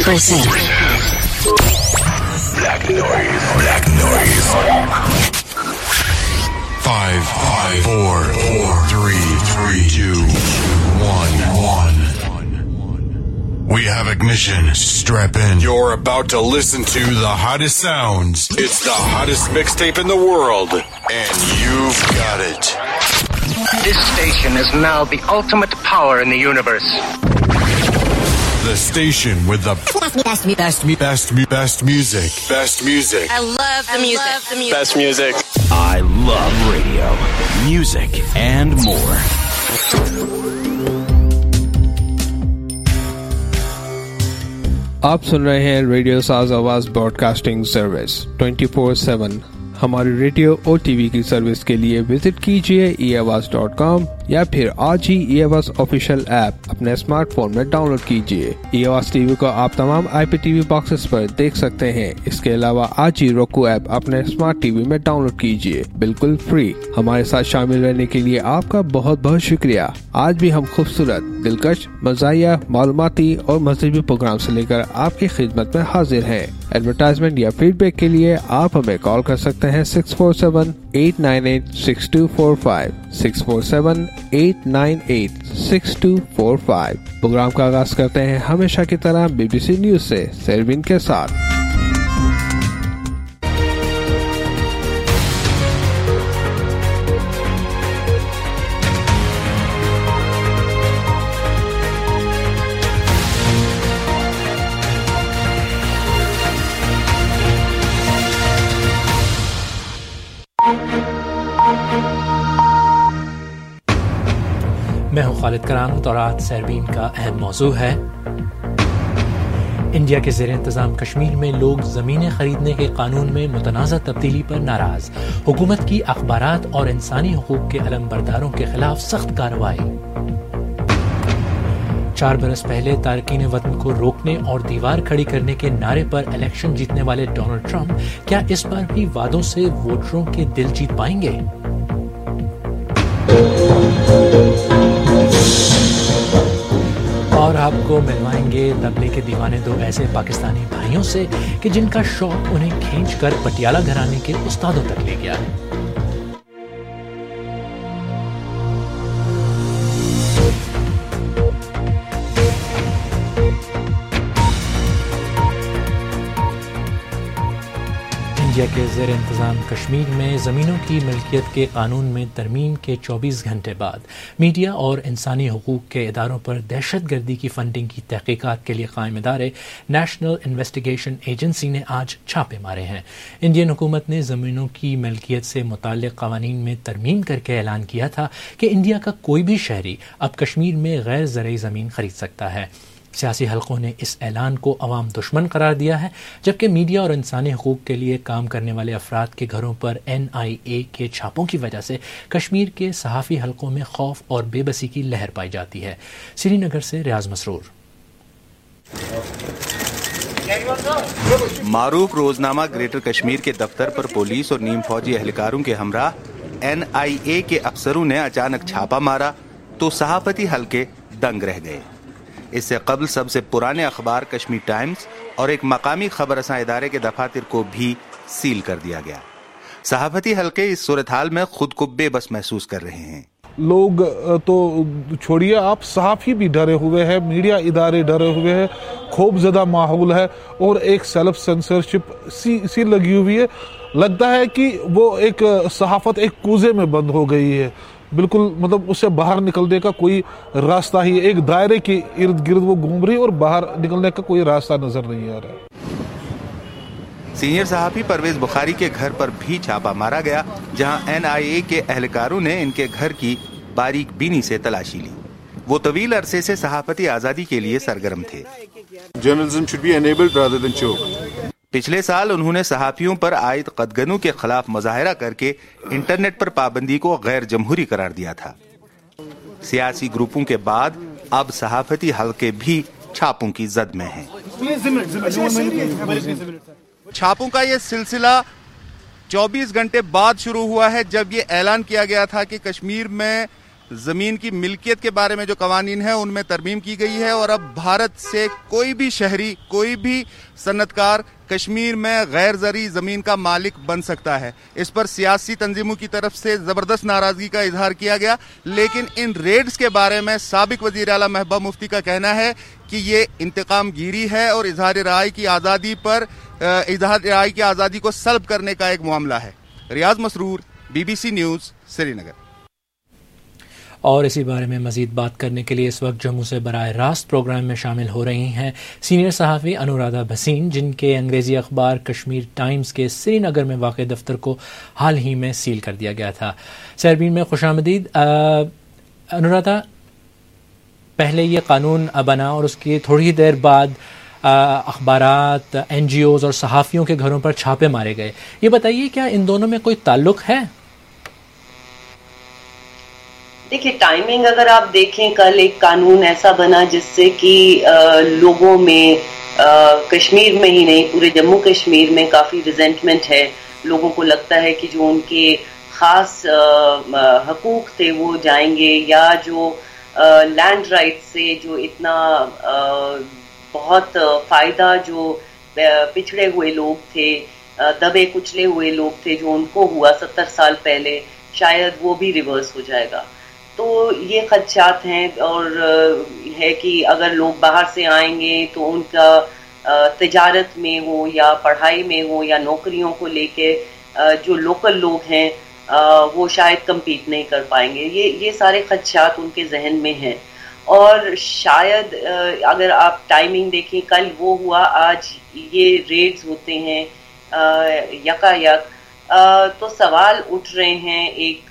presents Black Noise. 5, 4, 3, 2, 1. We have ignition. Strap in. You're about to listen to the hottest sounds. It's the hottest mixtape in the world, and you've got it. This station is now the ultimate power in the universe. The station with the best music. Best music. I love the music. Best music. I love radio, music, and more. आप सुन रहे हैं radio साज आवाज broadcasting service 24/7। हमारी radio और TV की service के लिए विजिट कीजिए eAwaaz.com या फिर आज ही eAwaaz ऑफिशियल ऐप अपने स्मार्टफोन में डाउनलोड कीजिए। eAwaaz टीवी को आप तमाम IPTV बॉक्सेस पर देख सकते हैं। इसके अलावा आज ही roku ऐप अपने स्मार्ट टीवी में डाउनलोड कीजिए, बिल्कुल फ्री। हमारे साथ शामिल रहने के लिए आपका बहुत बहुत शुक्रिया। आज भी हम खूबसूरत, दिलकश, मज़ाहिया, मालूमाती और मज़हबी प्रोग्राम से लेकर आपकी खिदमत में हाजिर हैं। एडवर्टाइजमेंट या फीडबैक के लिए आप हमें कॉल कर सकते हैं 647-898-6245 647-898-6245। प्रोग्राम का आगाज करते हैं हमेशा की तरह BBC न्यूज से सरवीन के साथ। मैं हूं खालिद करामत और आज सरबीन का अहम मौजू है इंडिया के ज़ेर इंतज़ाम कश्मीर में लोग ज़मीनें खरीदने के कानून में मुतनाज़ा तब्दीली पर नाराज़, हुकूमत की अखबारात और इंसानी हुकूक के अलमबरदारों के खिलाफ सख्त कार्रवाई। 4 बरस पहले तारकीन वतन को रोकने और दीवार खड़ी करने के नारे पर इलेक्शन जीतने वाले डोनाल्ड ट्रंप क्या इस बार भी वादों से वोटरों के दिल जीत पाएंगे? और आपको मिलवाएंगे तबले के दीवाने 2 ऐसे पाकिस्तानी भाइयों से कि जिनका शौक उन्हें खींचकर पटियाला घराने के उस्तादों तक ले गया। इंडिया के ज़ेर इंतज़ाम कश्मीर में ज़मीनों की मिल्कियत के कानून में तरमीम के 24 घंटे बाद मीडिया और इंसानी हुकूक के इदारों पर दहशत गर्दी की फंडिंग की तहकीकात के लिए कायम इदारे नेशनल इन्वेस्टिगेशन एजेंसी ने आज छापे मारे हैं। इंडियन हुकूमत ने ज़मीनों की मिल्कियत से मुताल्लिक़ क़वानीन में तरमीम करके ऐलान किया था कि इंडिया का कोई भी शहरी अब कश्मीर में गैर ज़रई ज़मीन खरीद सकता है। सियासी हलकों ने इस ऐलान को अवाम दुश्मन करार दिया है, जबकि मीडिया और इंसानी हुकूक के लिए काम करने वाले अफराद के घरों पर NIA के छापों की वजह से कश्मीर के सहाफ़ी हलकों में खौफ और बेबसी की लहर पाई जाती है। श्रीनगर से रियाज मसरूर। मारूफ रोजनामा ग्रेटर कश्मीर के दफ्तर पर पुलिस और नीम फौजी एहलकारों के हमराह NIA के अफसरों ने अचानक छापा मारा तो सहाफती हलके दंग रह गए। इससे कबल सबसे पुराने अखबार कश्मीर टाइम्स और एक मकामी खबरसां इदारे के दफातर को भी सील कर दिया गया। सहाफती हलके इस सूरत हाल में खुद को बेबस महसूस कर रहे हैं। लोग तो छोड़िए, आप सहाफ़ी भी डरे हुए हैं, मीडिया इदारे डरे हुए हैं, खौफजदा माहौल है और एक सेल्फ सेंसरशिप सी लगी हुई है। लगता है कि वो एक सहाफत एक कूजे में बंद हो गई है, बिल्कुल मतलब उससे बाहर निकलने का कोई रास्ता ही, एक दायरे के इर्द गिर्द वो घूम रही है और बाहर निकलने का कोई रास्ता नजर नहीं आ रहा है। सीनियर सहाफी परवेज बुखारी के घर पर भी छापा मारा गया, जहां NIA के एहलकारों ने इनके घर की बारीक बीनी से तलाशी ली। वो तवील अरसे से सहाफती आजादी के लिए सरगर्म थे। Journalism should be enabled rather than choked. पिछले साल उन्होंने सहाफियों पर आयद कदगनों के खिलाफ मुजाहरा करके इंटरनेट पर पाबंदी को गैर जमहूरी करार दिया था। सियासी ग्रुपों के बाद अब सहाफती हलके भी छापों की जद में हैं। छापों का ये सिलसिला 24 घंटे बाद शुरू हुआ है, जब ये ऐलान किया गया था कि कश्मीर में زمین کی ملکیت کے بارے میں جو قوانین ہیں ان میں ترمیم کی گئی ہے، اور اب بھارت سے کوئی بھی شہری، کوئی بھی صنعت کار کشمیر میں غیر زرعی زمین کا مالک بن سکتا ہے۔ اس پر سیاسی تنظیموں کی طرف سے زبردست ناراضگی کا اظہار کیا گیا، لیکن ان ریڈز کے بارے میں سابق وزیر اعلیٰ محبوبہ مفتی کا کہنا ہے کہ یہ انتقام گیری ہے اور اظہار رائے کی آزادی کو سلب کرنے کا ایک معاملہ ہے۔ ریاض مسرور، BBC نیوز، سری نگر۔ اور اسی بارے میں مزید بات کرنے کے لیے اس وقت جموں سے براہ راست پروگرام میں شامل ہو رہی ہیں سینئر صحافی انورادھا بھسین، جن کے انگریزی اخبار کشمیر ٹائمز کے سری نگر میں واقع دفتر کو حال ہی میں سیل کر دیا گیا تھا۔ سیربین میں خوش آمدید۔ انورادھا، پہلے یہ قانون بنا اور اس کی تھوڑی دیر بعد اخبارات، NGOs اور صحافیوں کے گھروں پر چھاپے مارے گئے، یہ بتائیے کیا ان دونوں میں کوئی تعلق ہے؟ دیکھیے، ٹائمنگ اگر آپ دیکھیں، کل ایک قانون ایسا بنا جس سے کہ لوگوں میں کشمیر میں ہی نہیں پورے جموں کشمیر میں کافی ریزنٹمنٹ ہے۔ لوگوں کو لگتا ہے کہ جو ان کے خاص حقوق تھے وہ جائیں گے، یا جو لینڈ رائٹ سے جو اتنا بہت فائدہ جو پچھڑے ہوئے لوگ تھے، دبے کچلے ہوئے لوگ تھے، جو ان کو ہوا 70 سال پہلے، شاید وہ بھی ریورس ہو جائے گا۔ تو یہ خدشات ہیں، اور ہے کہ اگر لوگ باہر سے آئیں گے تو ان کا تجارت میں ہو یا پڑھائی میں ہو یا نوکریوں کو لے کے جو لوکل لوگ ہیں وہ شاید کمپیٹ نہیں کر پائیں گے۔ یہ سارے خدشات ان کے ذہن میں ہیں، اور شاید اگر آپ ٹائمنگ دیکھیں، کل وہ ہوا، آج یہ ریڈز ہوتے ہیں یکایک، تو سوال اٹھ رہے ہیں ایک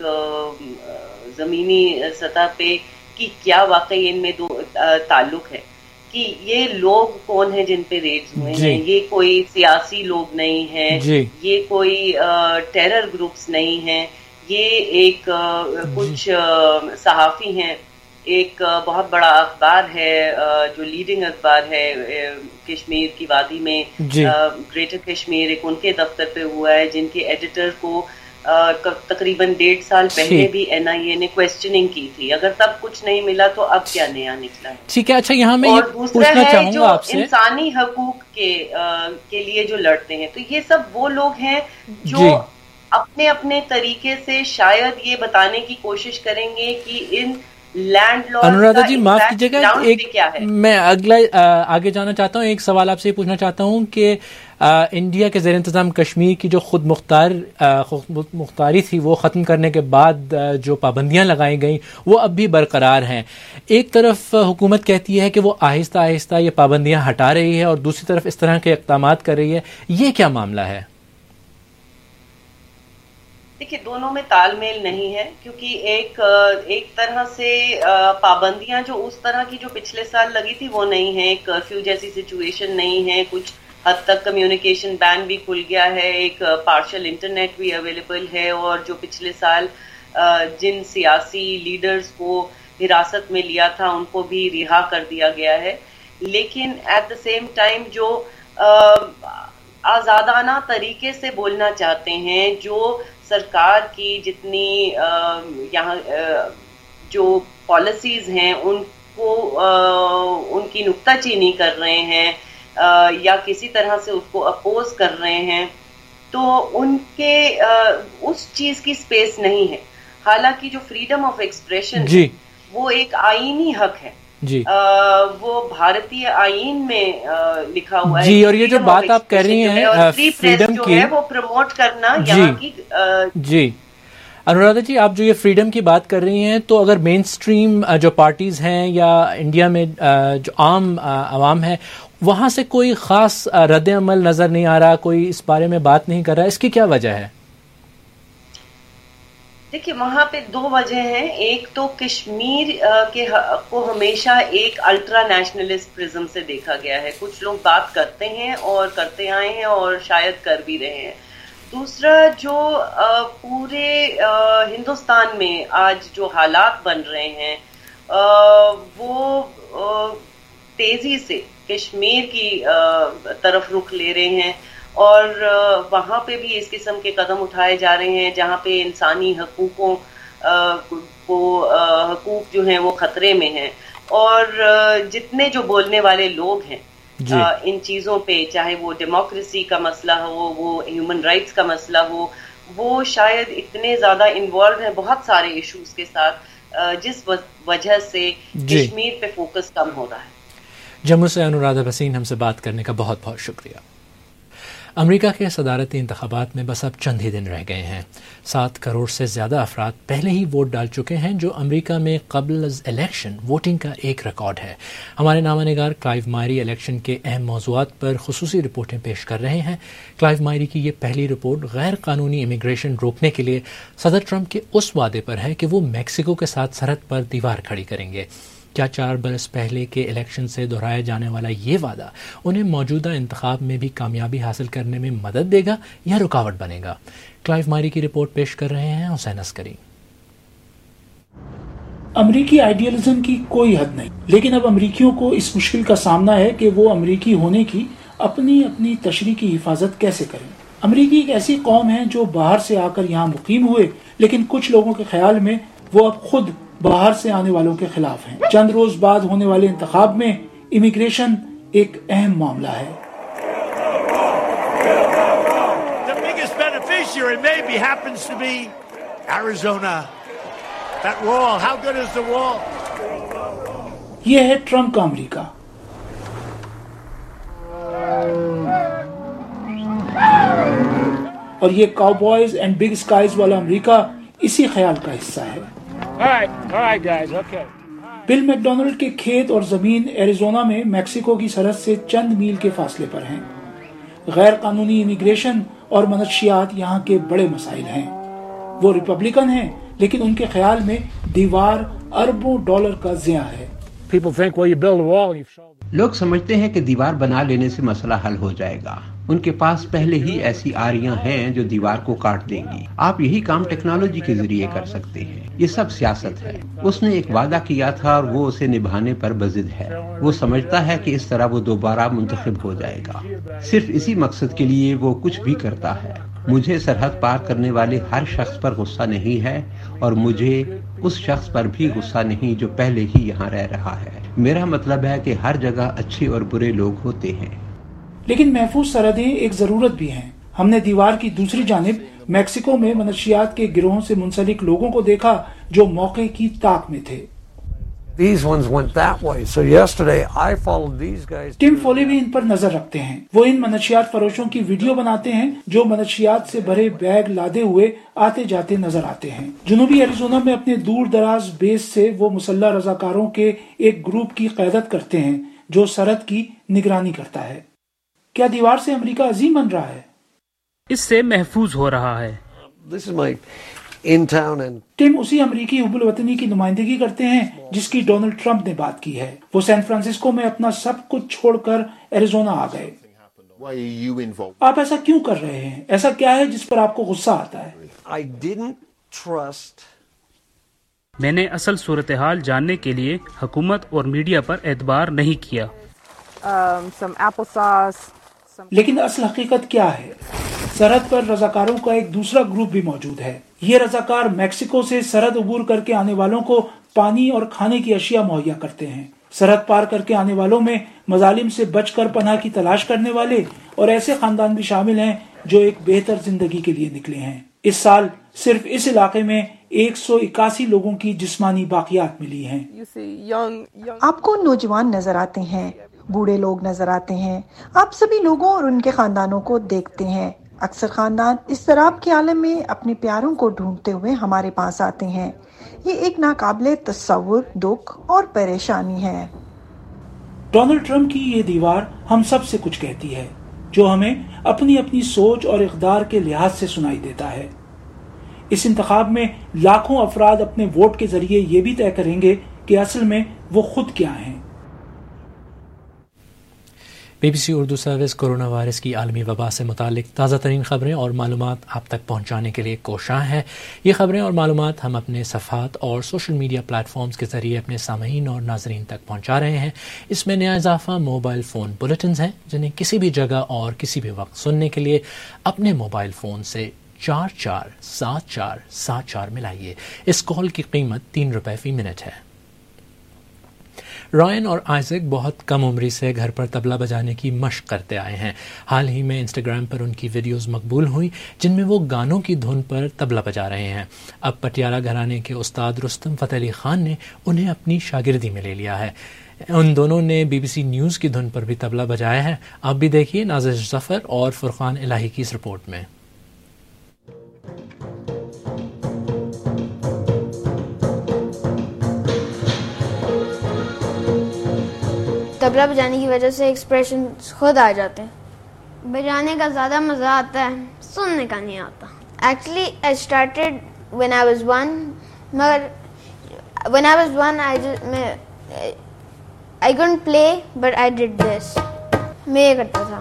زمینی سطح پہ کہ کیا واقعی ان میں دو تعلق ہے، کہ یہ لوگ کون ہیں جن پہ ریڈز ہوئے ہیں۔ یہ کوئی سیاسی لوگ نہیں ہیں، یہ کوئی ٹیرر گروپس نہیں ہیں، یہ ایک کچھ صحافی ہیں۔ ایک بہت بڑا اخبار ہے جو لیڈنگ اخبار ہے کشمیر کی وادی میں، گریٹر کشمیر، ایک ان کے دفتر پہ ہوا ہے، جن کے ایڈیٹر کو تقریباً 1.5 سال پہلے بھی NIA نے کویسچننگ کی تھی۔ اگر تب کچھ نہیں ملا تو اب کیا نیا نکلا ہے؟ ٹھیک ہے، اچھا یہاں میں اور دوسرا ہے جو انسانی حقوق کے لیے جو لڑتے ہیں، تو یہ سب وہ لوگ ہیں جو اپنے اپنے طریقے سے شاید یہ بتانے کی کوشش کریں گے کہ ان لینڈ لارڈ انورادھا جی معاف کیجیے گا، میں اگلا آگے جانا چاہتا ہوں۔ ایک سوال آپ سے پوچھنا چاہتا ہوں کہ انڈیا کے زیر انتظام کشمیر کی جو خود مختاری تھی وہ ختم کرنے کے بعد جو پابندیاں لگائی گئیں وہ اب بھی برقرار ہیں۔ ایک طرف حکومت کہتی ہے کہ وہ آہستہ آہستہ یہ پابندیاں ہٹا رہی ہے، اور دوسری طرف اس طرح کے اقدامات کر رہی ہے، یہ کیا معاملہ ہے؟ دیکھیے، دونوں میں تال میل نہیں ہے، کیونکہ ایک طرح سے پابندیاں جو اس طرح کی جو پچھلے سال لگی تھی وہ نہیں ہے، کرفیو جیسی سچویشن نہیں ہے، کچھ حد تک کمیونیکیشن بین بھی کھل گیا ہے، ایک پارشل انٹرنیٹ بھی اویلیبل ہے، اور جو پچھلے سال جن سیاسی لیڈرز کو حراست میں لیا تھا ان کو بھی رہا کر دیا گیا ہے۔ لیکن ایٹ دا سیم ٹائم جو آزادانہ طریقے سے بولنا چاہتے ہیں، جو سرکار کی جتنی یہاں جو پالیسیز ہیں ان کو ان کی نکتہ چینی کر رہے ہیں یا کسی طرح سے اس کو اپوز کر رہے ہیں، تو ان کے اس چیز کی سپیس نہیں ہے۔ حالانکہ جو فریڈم آف ایکسپریشن وہ ایک آئینی حق ہے، وہ بھارتی آئین میں لکھا ہوا ہے۔ جی، اور یہ جو بات آپ کہہ رہی ہیں فریڈم کی، وہ پروموٹ کرنا یہاں کی جی انورادھا جی، آپ جو یہ فریڈم کی بات کر رہی ہیں، تو اگر مین سٹریم جو پارٹیز ہیں یا انڈیا میں جو عام عوام ہے وہاں سے کوئی خاص رد عمل نظر نہیں آ رہا، کوئی اس بارے میں بات نہیں کر رہا، اس کی کیا وجہ ہے؟ دیکھیے، وہاں پہ دو وجہ ہیں۔ ایک تو کشمیر کو ہمیشہ ایک الٹرا نیشنلسٹ پرزم سے دیکھا گیا ہے، کچھ لوگ بات کرتے ہیں اور کرتے آئے ہیں اور شاید کر بھی رہے ہیں۔ دوسرا، جو پورے ہندوستان میں آج جو حالات بن رہے ہیں وہ تیزی سے کشمیر کی طرف رخ لے رہے ہیں، اور وہاں پہ بھی اس قسم کے قدم اٹھائے جا رہے ہیں جہاں پہ انسانی حقوقوں کو حقوق جو ہیں وہ خطرے میں ہیں، اور جتنے جو بولنے والے لوگ ہیں ان چیزوں پہ، چاہے وہ ڈیموکریسی کا مسئلہ ہو، وہ ہیومن رائٹس کا مسئلہ ہو، وہ شاید اتنے زیادہ انوالو ہیں بہت سارے ایشوز کے ساتھ، جس وجہ سے کشمیر پہ فوکس کم ہو رہا ہے۔ جموں سے انورادھا بھسین، ہم سے بات کرنے کا بہت بہت شکریہ۔ امریکہ کے صدارتی انتخابات میں بس اب چند ہی دن رہ گئے ہیں۔ 7 کروڑ سے زیادہ افراد پہلے ہی ووٹ ڈال چکے ہیں، جو امریکہ میں قبل از الیکشن ووٹنگ کا ایک ریکارڈ ہے۔ ہمارے نامہ نگار کلائیو مائری الیکشن کے اہم موضوعات پر خصوصی رپورٹیں پیش کر رہے ہیں۔ کلائیو مائری کی یہ پہلی رپورٹ غیر قانونی امیگریشن روکنے کے لیے صدر ٹرمپ کے اس وعدے پر ہے کہ وہ میکسیکو کے ساتھ سرحد پر دیوار کھڑی کریں گے۔ کیا 4 برس پہلے کے الیکشن سے دہرایا جانے والا یہ وعدہ انہیں موجودہ انتخاب میں بھی کامیابی حاصل کرنے میں مدد دے گا یا رکاوٹ بنے گا؟ کلائیو مائری کی رپورٹ پیش کر رہے ہیں حسین عسکری۔ امریکی آئیڈیالزم کی کوئی حد نہیں، لیکن اب امریکیوں کو اس مشکل کا سامنا ہے کہ وہ امریکی ہونے کی اپنی تشریح کی حفاظت کیسے کریں۔ امریکی ایک ایسی قوم ہے جو باہر سے آ کر یہاں مقیم ہوئے، لیکن کچھ لوگوں کے خیال میں وہ اب خود باہر سے آنے والوں کے خلاف ہیں۔ چند روز بعد ہونے والے انتخاب میں امیگریشن ایک اہم معاملہ ہے۔ The biggest beneficiary maybe happens to be Arizona. That wall, how good is the wall? یہ ہے ٹرمپ کا امریکہ۔ اور یہ cowboys and big skies والا امریکہ اسی خیال کا حصہ ہے۔ All right, guys, okay. Bill McDonald کے کھیت اور زمین ایریزونا میں میکسیکو کی سرحد سے چند میل کے فاصلے پر ہیں۔ غیر قانونی امیگریشن اور منشیات یہاں کے بڑے مسائل ہیں۔ وہ ریپبلکن ہیں، لیکن ان کے خیال میں دیوار اربوں ڈالر کا زیاں ہے۔ لوگ سمجھتے ہیں کہ دیوار بنا لینے سے مسئلہ حل ہو جائے گا۔ ان کے پاس پہلے ہی ایسی آریاں ہیں جو دیوار کو کاٹ دیں گی۔ آپ یہی کام ٹیکنالوجی کے ذریعے کر سکتے ہیں۔ یہ سب سیاست ہے۔ اس نے ایک وعدہ کیا تھا اور وہ اسے نبھانے پر بضد ہے۔ وہ سمجھتا ہے کہ اس طرح وہ دوبارہ منتخب ہو جائے گا۔ صرف اسی مقصد کے لیے وہ کچھ بھی کرتا ہے۔ مجھے سرحد پار کرنے والے ہر شخص پر غصہ نہیں ہے، اور مجھے اس شخص پر بھی غصہ نہیں جو پہلے ہی یہاں رہ رہا ہے۔ میرا مطلب ہے کہ ہر جگہ اچھے اور برے لوگ ہوتے ہیں، لیکن محفوظ سرحدیں ایک ضرورت بھی ہیں۔ ہم نے دیوار کی دوسری جانب میکسیکو میں منشیات کے گروہوں سے منسلک لوگوں کو دیکھا جو موقع کی طاق میں تھے۔ ٹم فولی بھی ان پر نظر رکھتے ہیں۔ وہ ان منشیات فروشوں کی ویڈیو بناتے ہیں جو منشیات سے بھرے بیگ لادے ہوئے آتے جاتے نظر آتے ہیں۔ جنوبی ایریزونا میں اپنے دور دراز بیس سے وہ مسلح رضاکاروں کے ایک گروپ کی قیادت کرتے ہیں جو سرحد کی نگرانی کرتا ہے۔ کیا دیوار سے امریکہ عظیم بن رہا ہے؟ اس سے محفوظ ہو رہا ہے۔ ٹم اسی امریکی حب الوطنی کی نمائندگی کرتے ہیں جس کی ڈونلڈ ٹرمپ نے بات کی ہے۔ وہ سین فرانسسکو میں اپنا سب کچھ چھوڑ کر ایریزونا آ گئے۔ آپ ایسا کیوں کر رہے ہیں؟ ایسا کیا ہے جس پر آپ کو غصہ آتا ہے؟ میں نے اصل صورتحال جاننے کے لیے حکومت اور میڈیا پر اعتبار نہیں کیا۔ لیکن اصل حقیقت کیا ہے؟ سرحد پر رضاکاروں کا ایک دوسرا گروپ بھی موجود ہے۔ یہ رضاکار میکسیکو سے سرحد عبور کر کے آنے والوں کو پانی اور کھانے کی اشیاء مہیا کرتے ہیں۔ سرحد پار کر کے آنے والوں میں مظالم سے بچ کر پناہ کی تلاش کرنے والے اور ایسے خاندان بھی شامل ہیں جو ایک بہتر زندگی کے لیے نکلے ہیں۔ اس سال صرف اس علاقے میں 181 لوگوں کی جسمانی باقیات ملی ہیں۔ آپ کو نوجوان نظر آتے ہیں، بوڑھے لوگ نظر آتے ہیں، آپ سبھی لوگوں اور ان کے خاندانوں کو دیکھتے ہیں۔ اکثر خاندان اس شراب کے عالم میں اپنے پیاروں کو ڈھونڈتے ہوئے ہمارے پاس آتے ہیں۔ یہ ایک ناقابل تصور دکھ اور پریشانی ہے۔ ڈونلڈ ٹرمپ کی یہ دیوار ہم سب سے کچھ کہتی ہے، جو ہمیں اپنی اپنی سوچ اور اقدار کے لحاظ سے سنائی دیتا ہے۔ اس انتخاب میں لاکھوں افراد اپنے ووٹ کے ذریعے یہ بھی طے کریں گے کہ اصل میں وہ خود کیا ہیں۔ B B C Urdu service corona virus کی عالمی وبا سے متعلق تازہ ترین خبریں اور معلومات آپ تک پہنچانے کے لیے کوشاں ہے۔ یہ خبریں اور معلومات ہم اپنے صفحات اور سوشل میڈیا پلیٹ فارمز کے ذریعے اپنے سامعین اور ناظرین تک پہنچا رہے ہیں۔ اس میں نیا اضافہ موبائل فون بلیٹنز ہیں، جنہیں کسی بھی جگہ اور کسی بھی وقت سننے کے لیے اپنے موبائل فون سے 447474 ملائیے. اس کال کی قیمت 3 روپے فی منٹ ہے. رائن اور آئزک بہت کم عمری سے گھر پر طبلہ بجانے کی مشق کرتے آئے ہیں. حال ہی میں انسٹاگرام پر ان کی ویڈیوز مقبول ہوئی جن میں وہ گانوں کی دھن پر طبلہ بجا رہے ہیں. اب پٹیالہ گھرانے کے استاد رستم فتح علی خان نے انہیں اپنی شاگردی میں لے لیا ہے. ان دونوں نے BBC نیوز کی دھن پر بھی طبلہ بجایا ہے. آپ بھی دیکھیے نازش ظفر اور فرقان الہی کی اس رپورٹ میں. طبلہ بجانے کی وجہ سے ایکسپریشن خود آ جاتے ہیں. بجانے کا زیادہ مزہ آتا ہے, سننے کا نہیں آتا. Actually I started when I was 1, مگر when I was 1 I couldn't play but I did this. میں یہ کرتا تھا.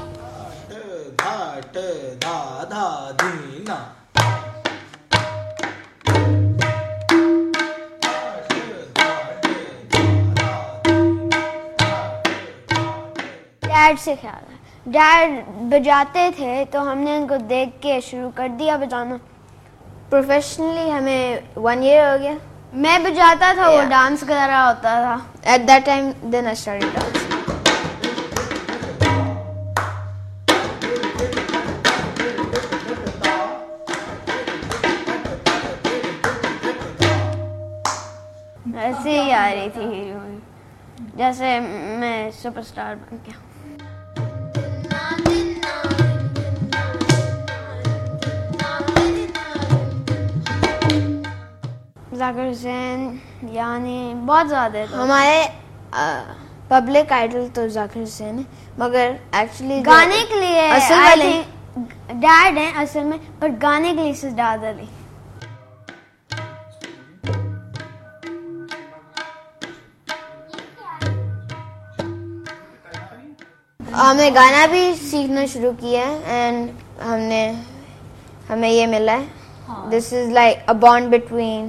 ڈیڈ سے خیال ہے, ڈیڈ بجاتے تھے تو ہم نے ان کو دیکھ کے شروع کر دیا بجانا. پروفیشنلی ہمیں 1 year ہو گیا. میں بجاتا تھا, وہ ڈانس کر رہا ہوتا تھا. At that time then I started dance. ایسے ہی آ رہی تھی جیسے میں سپر اسٹار بن گیا. ذاکر حسین یعنی بہت زیادہ ہمارے پبلک آئیڈل تو ذاکر حسین ہے, مگر ایکچولی گانے کے لیے ڈیڈ ہیں اصل میں, پر گانے کے لیے سجاد علی. ہم نے گانا بھی سیکھنا شروع کیا ہے اینڈ ہمیں یہ ملا ہے. This is like a bond between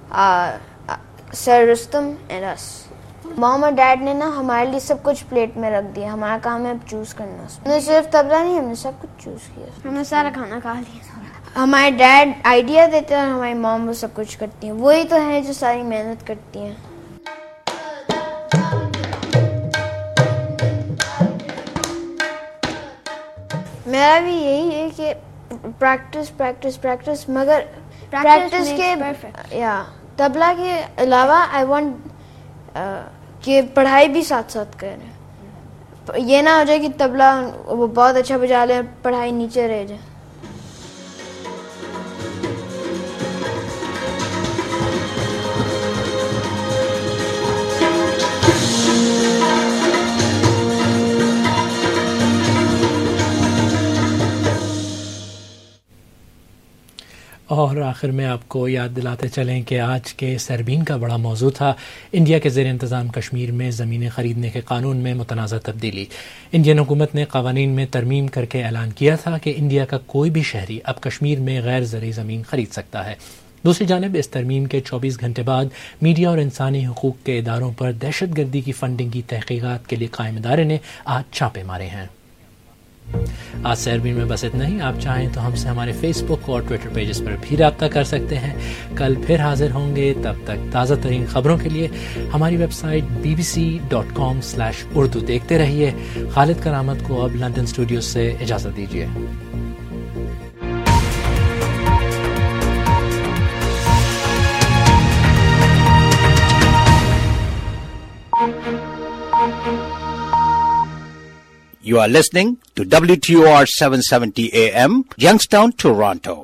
sir Rustam and us. Mom اور ڈیڈ نے نا ہمارے لیے سب کچھ پلیٹ میں رکھ دیا. ہمارا کام ہے اب چوز کرنا. ہم نے صرف طبلہ نہیں, ہم نے سب کچھ چوز کیا. ہم نے سارا کھانا کھا لیا. ہمارے ڈیڈ آئیڈیا دیتے ہیں اور ہماری مام وہ سب کچھ کرتی ہیں. وہی تو ہیں جو ساری محنت کرتی ہیں. میرا بھی یہی ہے کہ پریکٹس مگر پریکٹس کے یا طبلہ کے علاوہ آئی وانٹ کہ پڑھائی بھی ساتھ ساتھ کریں. یہ نہ ہو جائے کہ طبلہ وہ بہت اچھا بجا لے اور پڑھائی نیچے رہ جائے. اور آخر میں آپ کو یاد دلاتے چلیں کہ آج کے سربین کا بڑا موضوع تھا انڈیا کے زیر انتظام کشمیر میں زمینیں خریدنے کے قانون میں متنازع تبدیلی. انڈین حکومت نے قوانین میں ترمیم کر کے اعلان کیا تھا کہ انڈیا کا کوئی بھی شہری اب کشمیر میں غیر زرعی زمین خرید سکتا ہے. دوسری جانب اس ترمیم کے 24 گھنٹے بعد میڈیا اور انسانی حقوق کے اداروں پر دہشت گردی کی فنڈنگ کی تحقیقات کے لیے قائم ادارے نے آج چھاپے مارے ہیں. آج سربین میں بس اتنا ہی. آپ چاہیں تو ہم سے ہمارے فیس بک اور ٹویٹر پیجز پر بھی رابطہ کر سکتے ہیں. کل پھر حاضر ہوں گے. تب تک تازہ ترین خبروں کے لیے ہماری ویب سائٹ bbc.com/urdu دیکھتے رہیے. خالد کرامت کو اب لندن اسٹوڈیو سے اجازت دیجیے. You are listening to WTOR 770 AM, Youngstown, Toronto.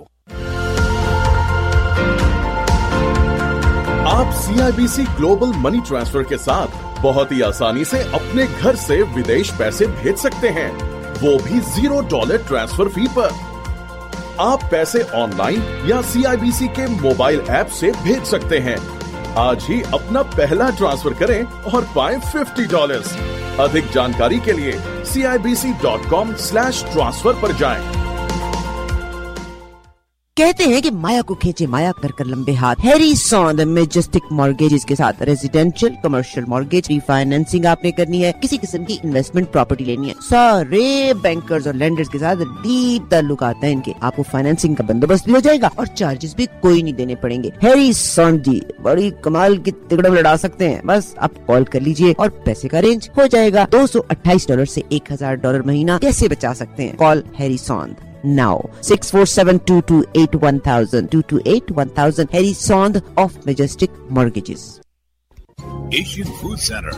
آپ CIBC گلوبل منی ٹرانسفر کے ساتھ بہت ہی آسانی سے اپنے گھر سے ودیش پیسے بھیج سکتے ہیں, وہ بھی $0 ٹرانسفر فی پر. آپ پیسے آن لائن یا CIBC کے موبائل ایپ سے بھیج سکتے ہیں. آج ہی اپنا پہلا ٹرانسفر کریں اور پائیں $50. ادھک جانکاری کے لیے CIBC.com/transfer پر جائیں. कहते हैं कि माया को खींचे माया कर कर लंबे हाथ। हैरी सौंद मैजेस्टिक मॉर्गेजेस के साथ रेजिडेंशियल कमर्शियल मॉर्गेज रीफाइनेंसिंग आपने करनी है, किसी किस्म की इन्वेस्टमेंट प्रॉपर्टी लेनी है, सारे बैंकर्स और लेंडर्स के साथ डीप ताल्लुकात हैं इनके। आपको फाइनेंसिंग का बंदोबस्त भी हो जाएगा और चार्जेस भी कोई नहीं देने पड़ेंगे। हैरी सौंद जी बड़ी कमाल की तिगड़म लड़ा सकते हैं। बस आप कॉल कर लीजिए और पैसे का अरेंज हो जाएगा। $228 से $1000 महीना कैसे बचा सकते हैं? Call Harry Saund now 647-228-1000 228-1000 Harry Sond of Majestic Mortgages. Asian Food Center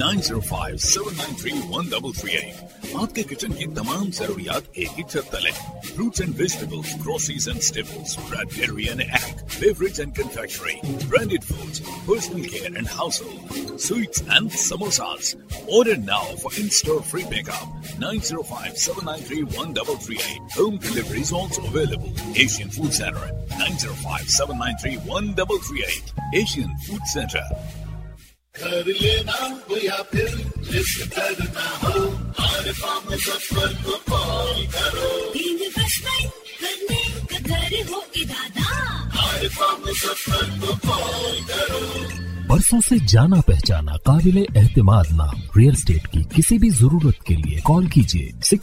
905-793-1338. आपके किचन की तमाम जरूरियात एक ही छत तले। Fruits and vegetables, groceries and staples, bread, dairy and egg, beverage and confectionery, branded foods, personal care and household, sweets and samosas. Order now for in-store free pickup. 905-793-1338. Home delivery is also available. Asian Food Center 905-793-1338. Asian Food Center. घर लेना हो या फिर list करना हो, आरिफा मुजफ्फर को call करो। Investment करने का घर हो इरादा, आरिफा मुजफ्फर को कॉल करो। बरसों से जाना पहचाना काबिले एहतिमाद नाम रियल एस्टेट की किसी भी जरूरत के लिए कॉल कीजिए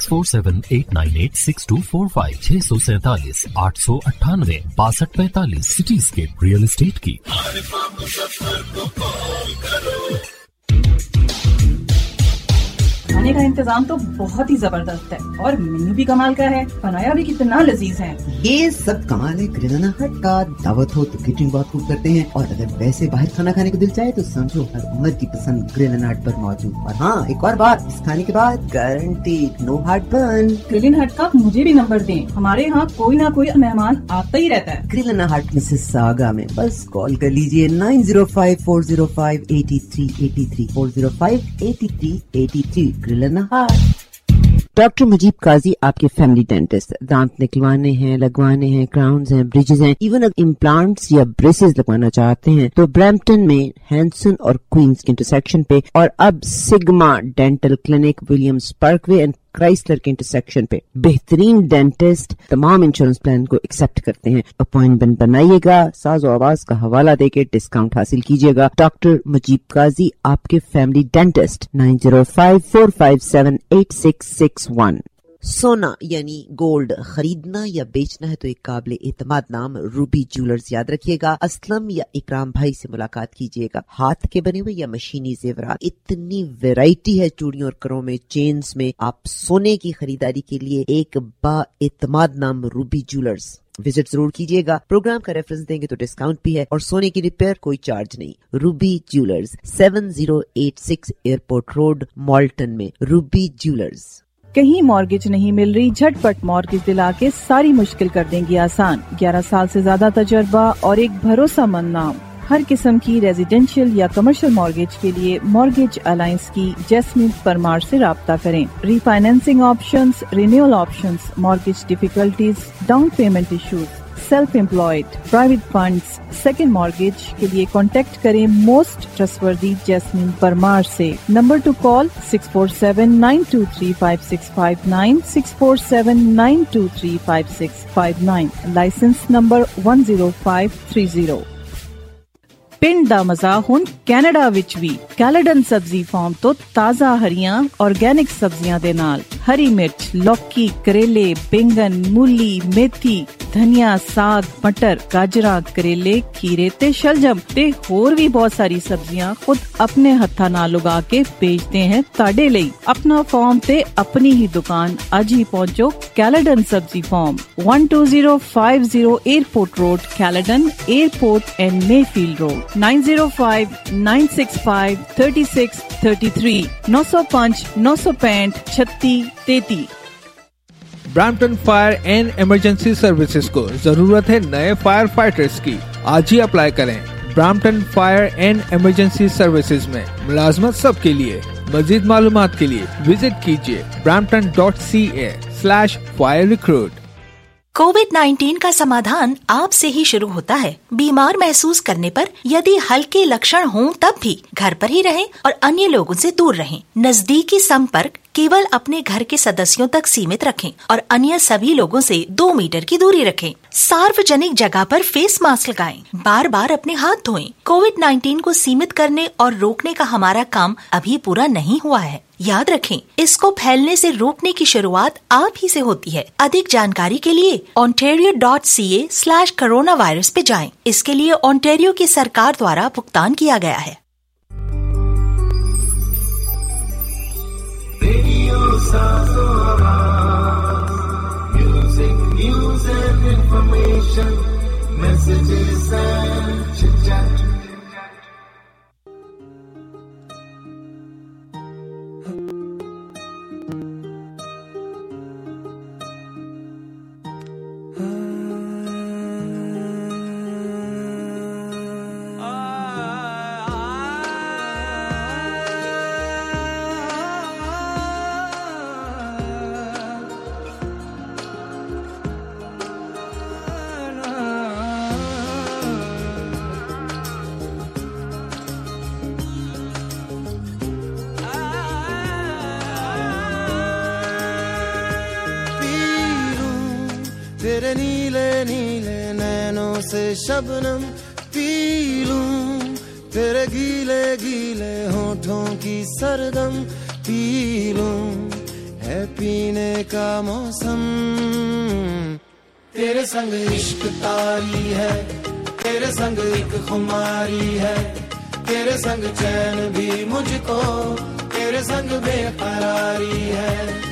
647-898-6245 647-898-6245 सिटीस्केप रियल एस्टेट की। खाने का इंतजाम तो बहुत ही जबरदस्त है और मेन्यू भी कमाल का है, बनाया भी कितना लजीज है। ये सब कमाल है किराना हट का। दावत हो तो केटरिंग बहुत खूब करते हैं और अगर वैसे बाहर खाना खाने को दिल चाहे तो समझो हर उम्र की पसंद ग्रिल हट पर मौजूद। और हाँ, एक और बात, इस खाने के बाद guarantee no heartburn. Grill hut का मुझे भी नंबर दें, हमारे यहाँ कोई ना कोई मेहमान आता ही रहता है। ग्रिल हट मिसिसागा में बस कॉल कर लीजिए 905-405-8383 405-8383 डॉक्टर मुजीब काजी आपके फैमिली डेंटिस्ट। दांत निकलवाने हैं, लगवाने हैं, क्राउन्स हैं, ब्रिजेस हैं, इवन अगर इम्प्लांट्स या ब्रेसेस लगवाना चाहते हैं तो ब्रैम्पटन में हैंसन और क्वींस के इंटरसेक्शन पे, और अब sigma dental clinic Williams Parkway and Chrysler के इंटरसेक्शन पे बेहतरीन डेंटिस्ट तमाम इंश्योरेंस प्लान को एक्सेप्ट करते हैं। अपॉइंटमेंट बनाइएगा, साज़ो आवाज का हवाला देके डिस्काउंट हासिल कीजिएगा। डॉक्टर मुजीब काजी आपके फैमिली डेंटिस्ट 905-457-8661। सोना यानी गोल्ड खरीदना या बेचना है तो एक काबिल एतमाद नाम रूबी ज्वेलर्स याद रखिएगा। असलम या इकराम भाई से मुलाकात कीजिएगा। हाथ के बने हुए या मशीनी जेवरात, इतनी वैरायटी है चूड़ियों और करों में, चेन्स में। आप सोने की खरीदारी के लिए एक बा-एतमाद नाम रूबी ज्वेलर्स विजिट जरूर कीजिएगा। प्रोग्राम का रेफरेंस देंगे तो डिस्काउंट भी है और सोने की रिपेयर कोई चार्ज नहीं। Ruby jewellers 7086 airport road Malton में। Ruby jewellers. कहीं मॉर्गेज नहीं मिल रही, झटपट मॉर्गेज दिला के सारी मुश्किल कर देंगी आसान। 11 साल से ज्यादा तजर्बा और एक भरोसामंद नाम। हर किस्म की रेजिडेंशियल या कमर्शियल मॉर्गेज के लिए मॉर्गेज अलायंस की जैस्मीन परमार से राब्ता करें। Refinancing options, renewal options, mortgage difficulties, down payment issues, self employed, private funds, second mortgage के लिए कांटेक्ट करें मोस्ट ट्रस्टवर्दी जैस्मीन परमार से। Number to call 647-923-5659 647-923-5659। Licence number 10530। ਪਿੰਡ ਦਾ ਮਜ਼ਾ ਹੁਣ ਕੈਨੇਡਾ ਵਿੱਚ ਵੀ। ਕੈਲੇਡਨ ਸਬਜ਼ੀ ਫਾਰਮ ਤੋਂ ਤਾਜ਼ਾ ਹਰੀਆਂ ਆਰਗੈਨਿਕ ਸਬਜ਼ੀਆਂ ਦੇ ਨਾਲ ਹਰੀ ਮਿਰਚ, ਲੌਕੀ, ਕਰੇਲੇ, ਬੈਂਗਨ, ਮੂਲੀ, ਮੇਥੀ, ਧਨੀਆ, ਸਾਗ, ਮਟਰ, ਗਾਜਰਾਂ, ਕਰੇਲੇ, ਖੀਰੇ ਤੇ ਸ਼ਲਜਮ ਤੇ ਹੋਰ ਵੀ ਬਹੁਤ ਸਾਰੀ ਸਬਜ਼ੀਆਂ ਖੁਦ ਆਪਣੇ ਹੱਥਾਂ ਨਾਲ ਉਗਾ ਕੇ ਵੇਚਦੇ हैं ਤੁਹਾਡੇ ਲਈ। ਆਪਣਾ ਫਾਰਮ ਤੇ ਆਪਣੀ ਹੀ ਦੁਕਾਨ ਅੱਜ ਹੀ ਪਹੁੰਚੋ। ਕੈਲੇਡਨ ਸਬਜ਼ੀ farm 12050 airport road, Caledon airport and Mayfield road 905-965-3633 905-965-3633। Brampton fire and emergency services को जरूरत है नए फायर फाइटर्स की। आज ही अप्लाई करें। Brampton fire and emergency services में मुलाजमत सबके लिए। मजीद मालूमात के लिए विजिट कीजिए brampton.ca/fire recruit। कोविड-19 का समाधान आप से ही शुरू होता है। बीमार महसूस करने पर यदि हल्के लक्षण हों तब भी घर पर ही रहें और अन्य लोगों से दूर रहें। नजदीकी संपर्क केवल अपने घर के सदस्यों तक सीमित रखें और अन्य सभी लोगों से 2 मीटर की दूरी रखें। सार्वजनिक जगह पर फेस मास्क लगाएं। बार बार अपने हाथ धोएं। कोविड-19 को सीमित करने और रोकने का हमारा काम अभी पूरा नहीं हुआ है। याद रखें, इसको फैलने से रोकने की शुरुआत आप ही से होती है। अधिक जानकारी के लिए ontario.ca/coronavirus पे जाएं। इसके लिए ओंटारियो की सरकार द्वारा भुगतान किया गया है। Music, news and information, messages and chit-chat. तेरे नीले नीले नैनों से शबनम पी लूं, तेरे गीले गीले होठों की सरगम पी लूं, है पीने का मौसम। तेरे संग इश्क तारी है, तेरे संग एक खुमारी है, तेरे संग चैन भी मुझको, तेरे संग बेकरारी है।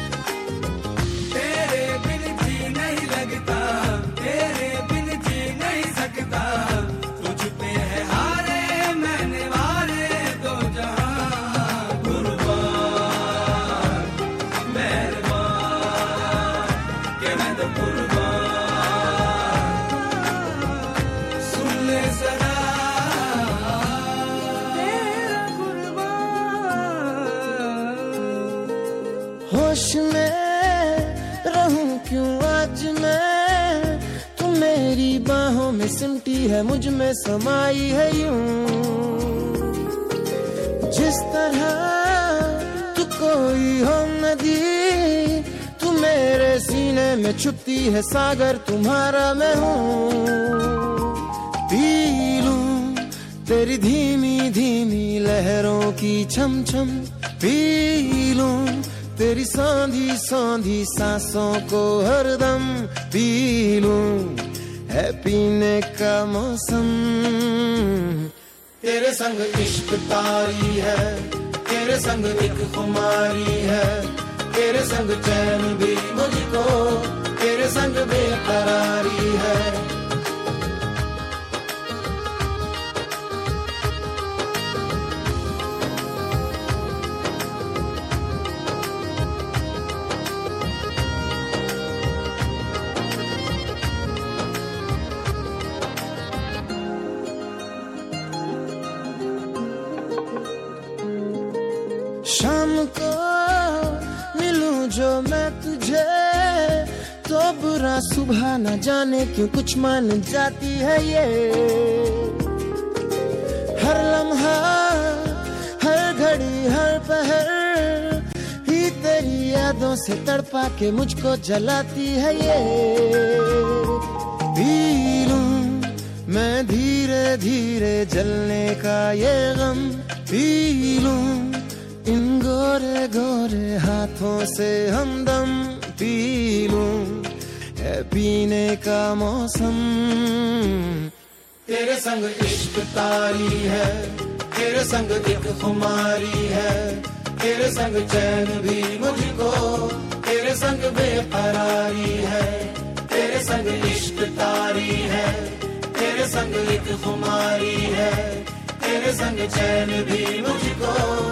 होश में रहूं क्यों आज मैं, तू मेरी बाहों में सिमटी है, मुझ में समाई है यूं। जिस तरह तू कोई हो नदी, तू मेरे सीने में छुपती है सागर, तुम्हारा मैं हूँ। पी लूं तेरी धीमी धीमी लहरों की छम छम, पी लूं तेरी सांधी सांधी सांसों को हरदम, पी लूं है पीने का मौसम। तेरे संग इश्क तारी है, तेरे संग एक खुमारी है, तेरे संग चैन भी मुझको, तेरे संग बेकरारी है। शाम को मिलूं जो मैं तुझे, तो बुरा सुबह न जाने क्यों कुछ मान जाती है ये। हर लम्हा हर घड़ी हर पहर ही तेरी यादों से तड़पा के मुझको जलाती है ये। पी लूं मैं धीरे धीरे जलने का ये गम, पी लूं इन गोरे गोरे हाथों से हमदम, पी लूं है पीने का मौसम। तेरे संग इश्क तारी है, तेरे संग एक खुमारी है, तेरे संग चैन भी मुझको, तेरे संग बेकरारी है। तेरे संग इश्क तारी है, तेरे संग एक खुमारी है, तेरे संग चैन भी मुझको,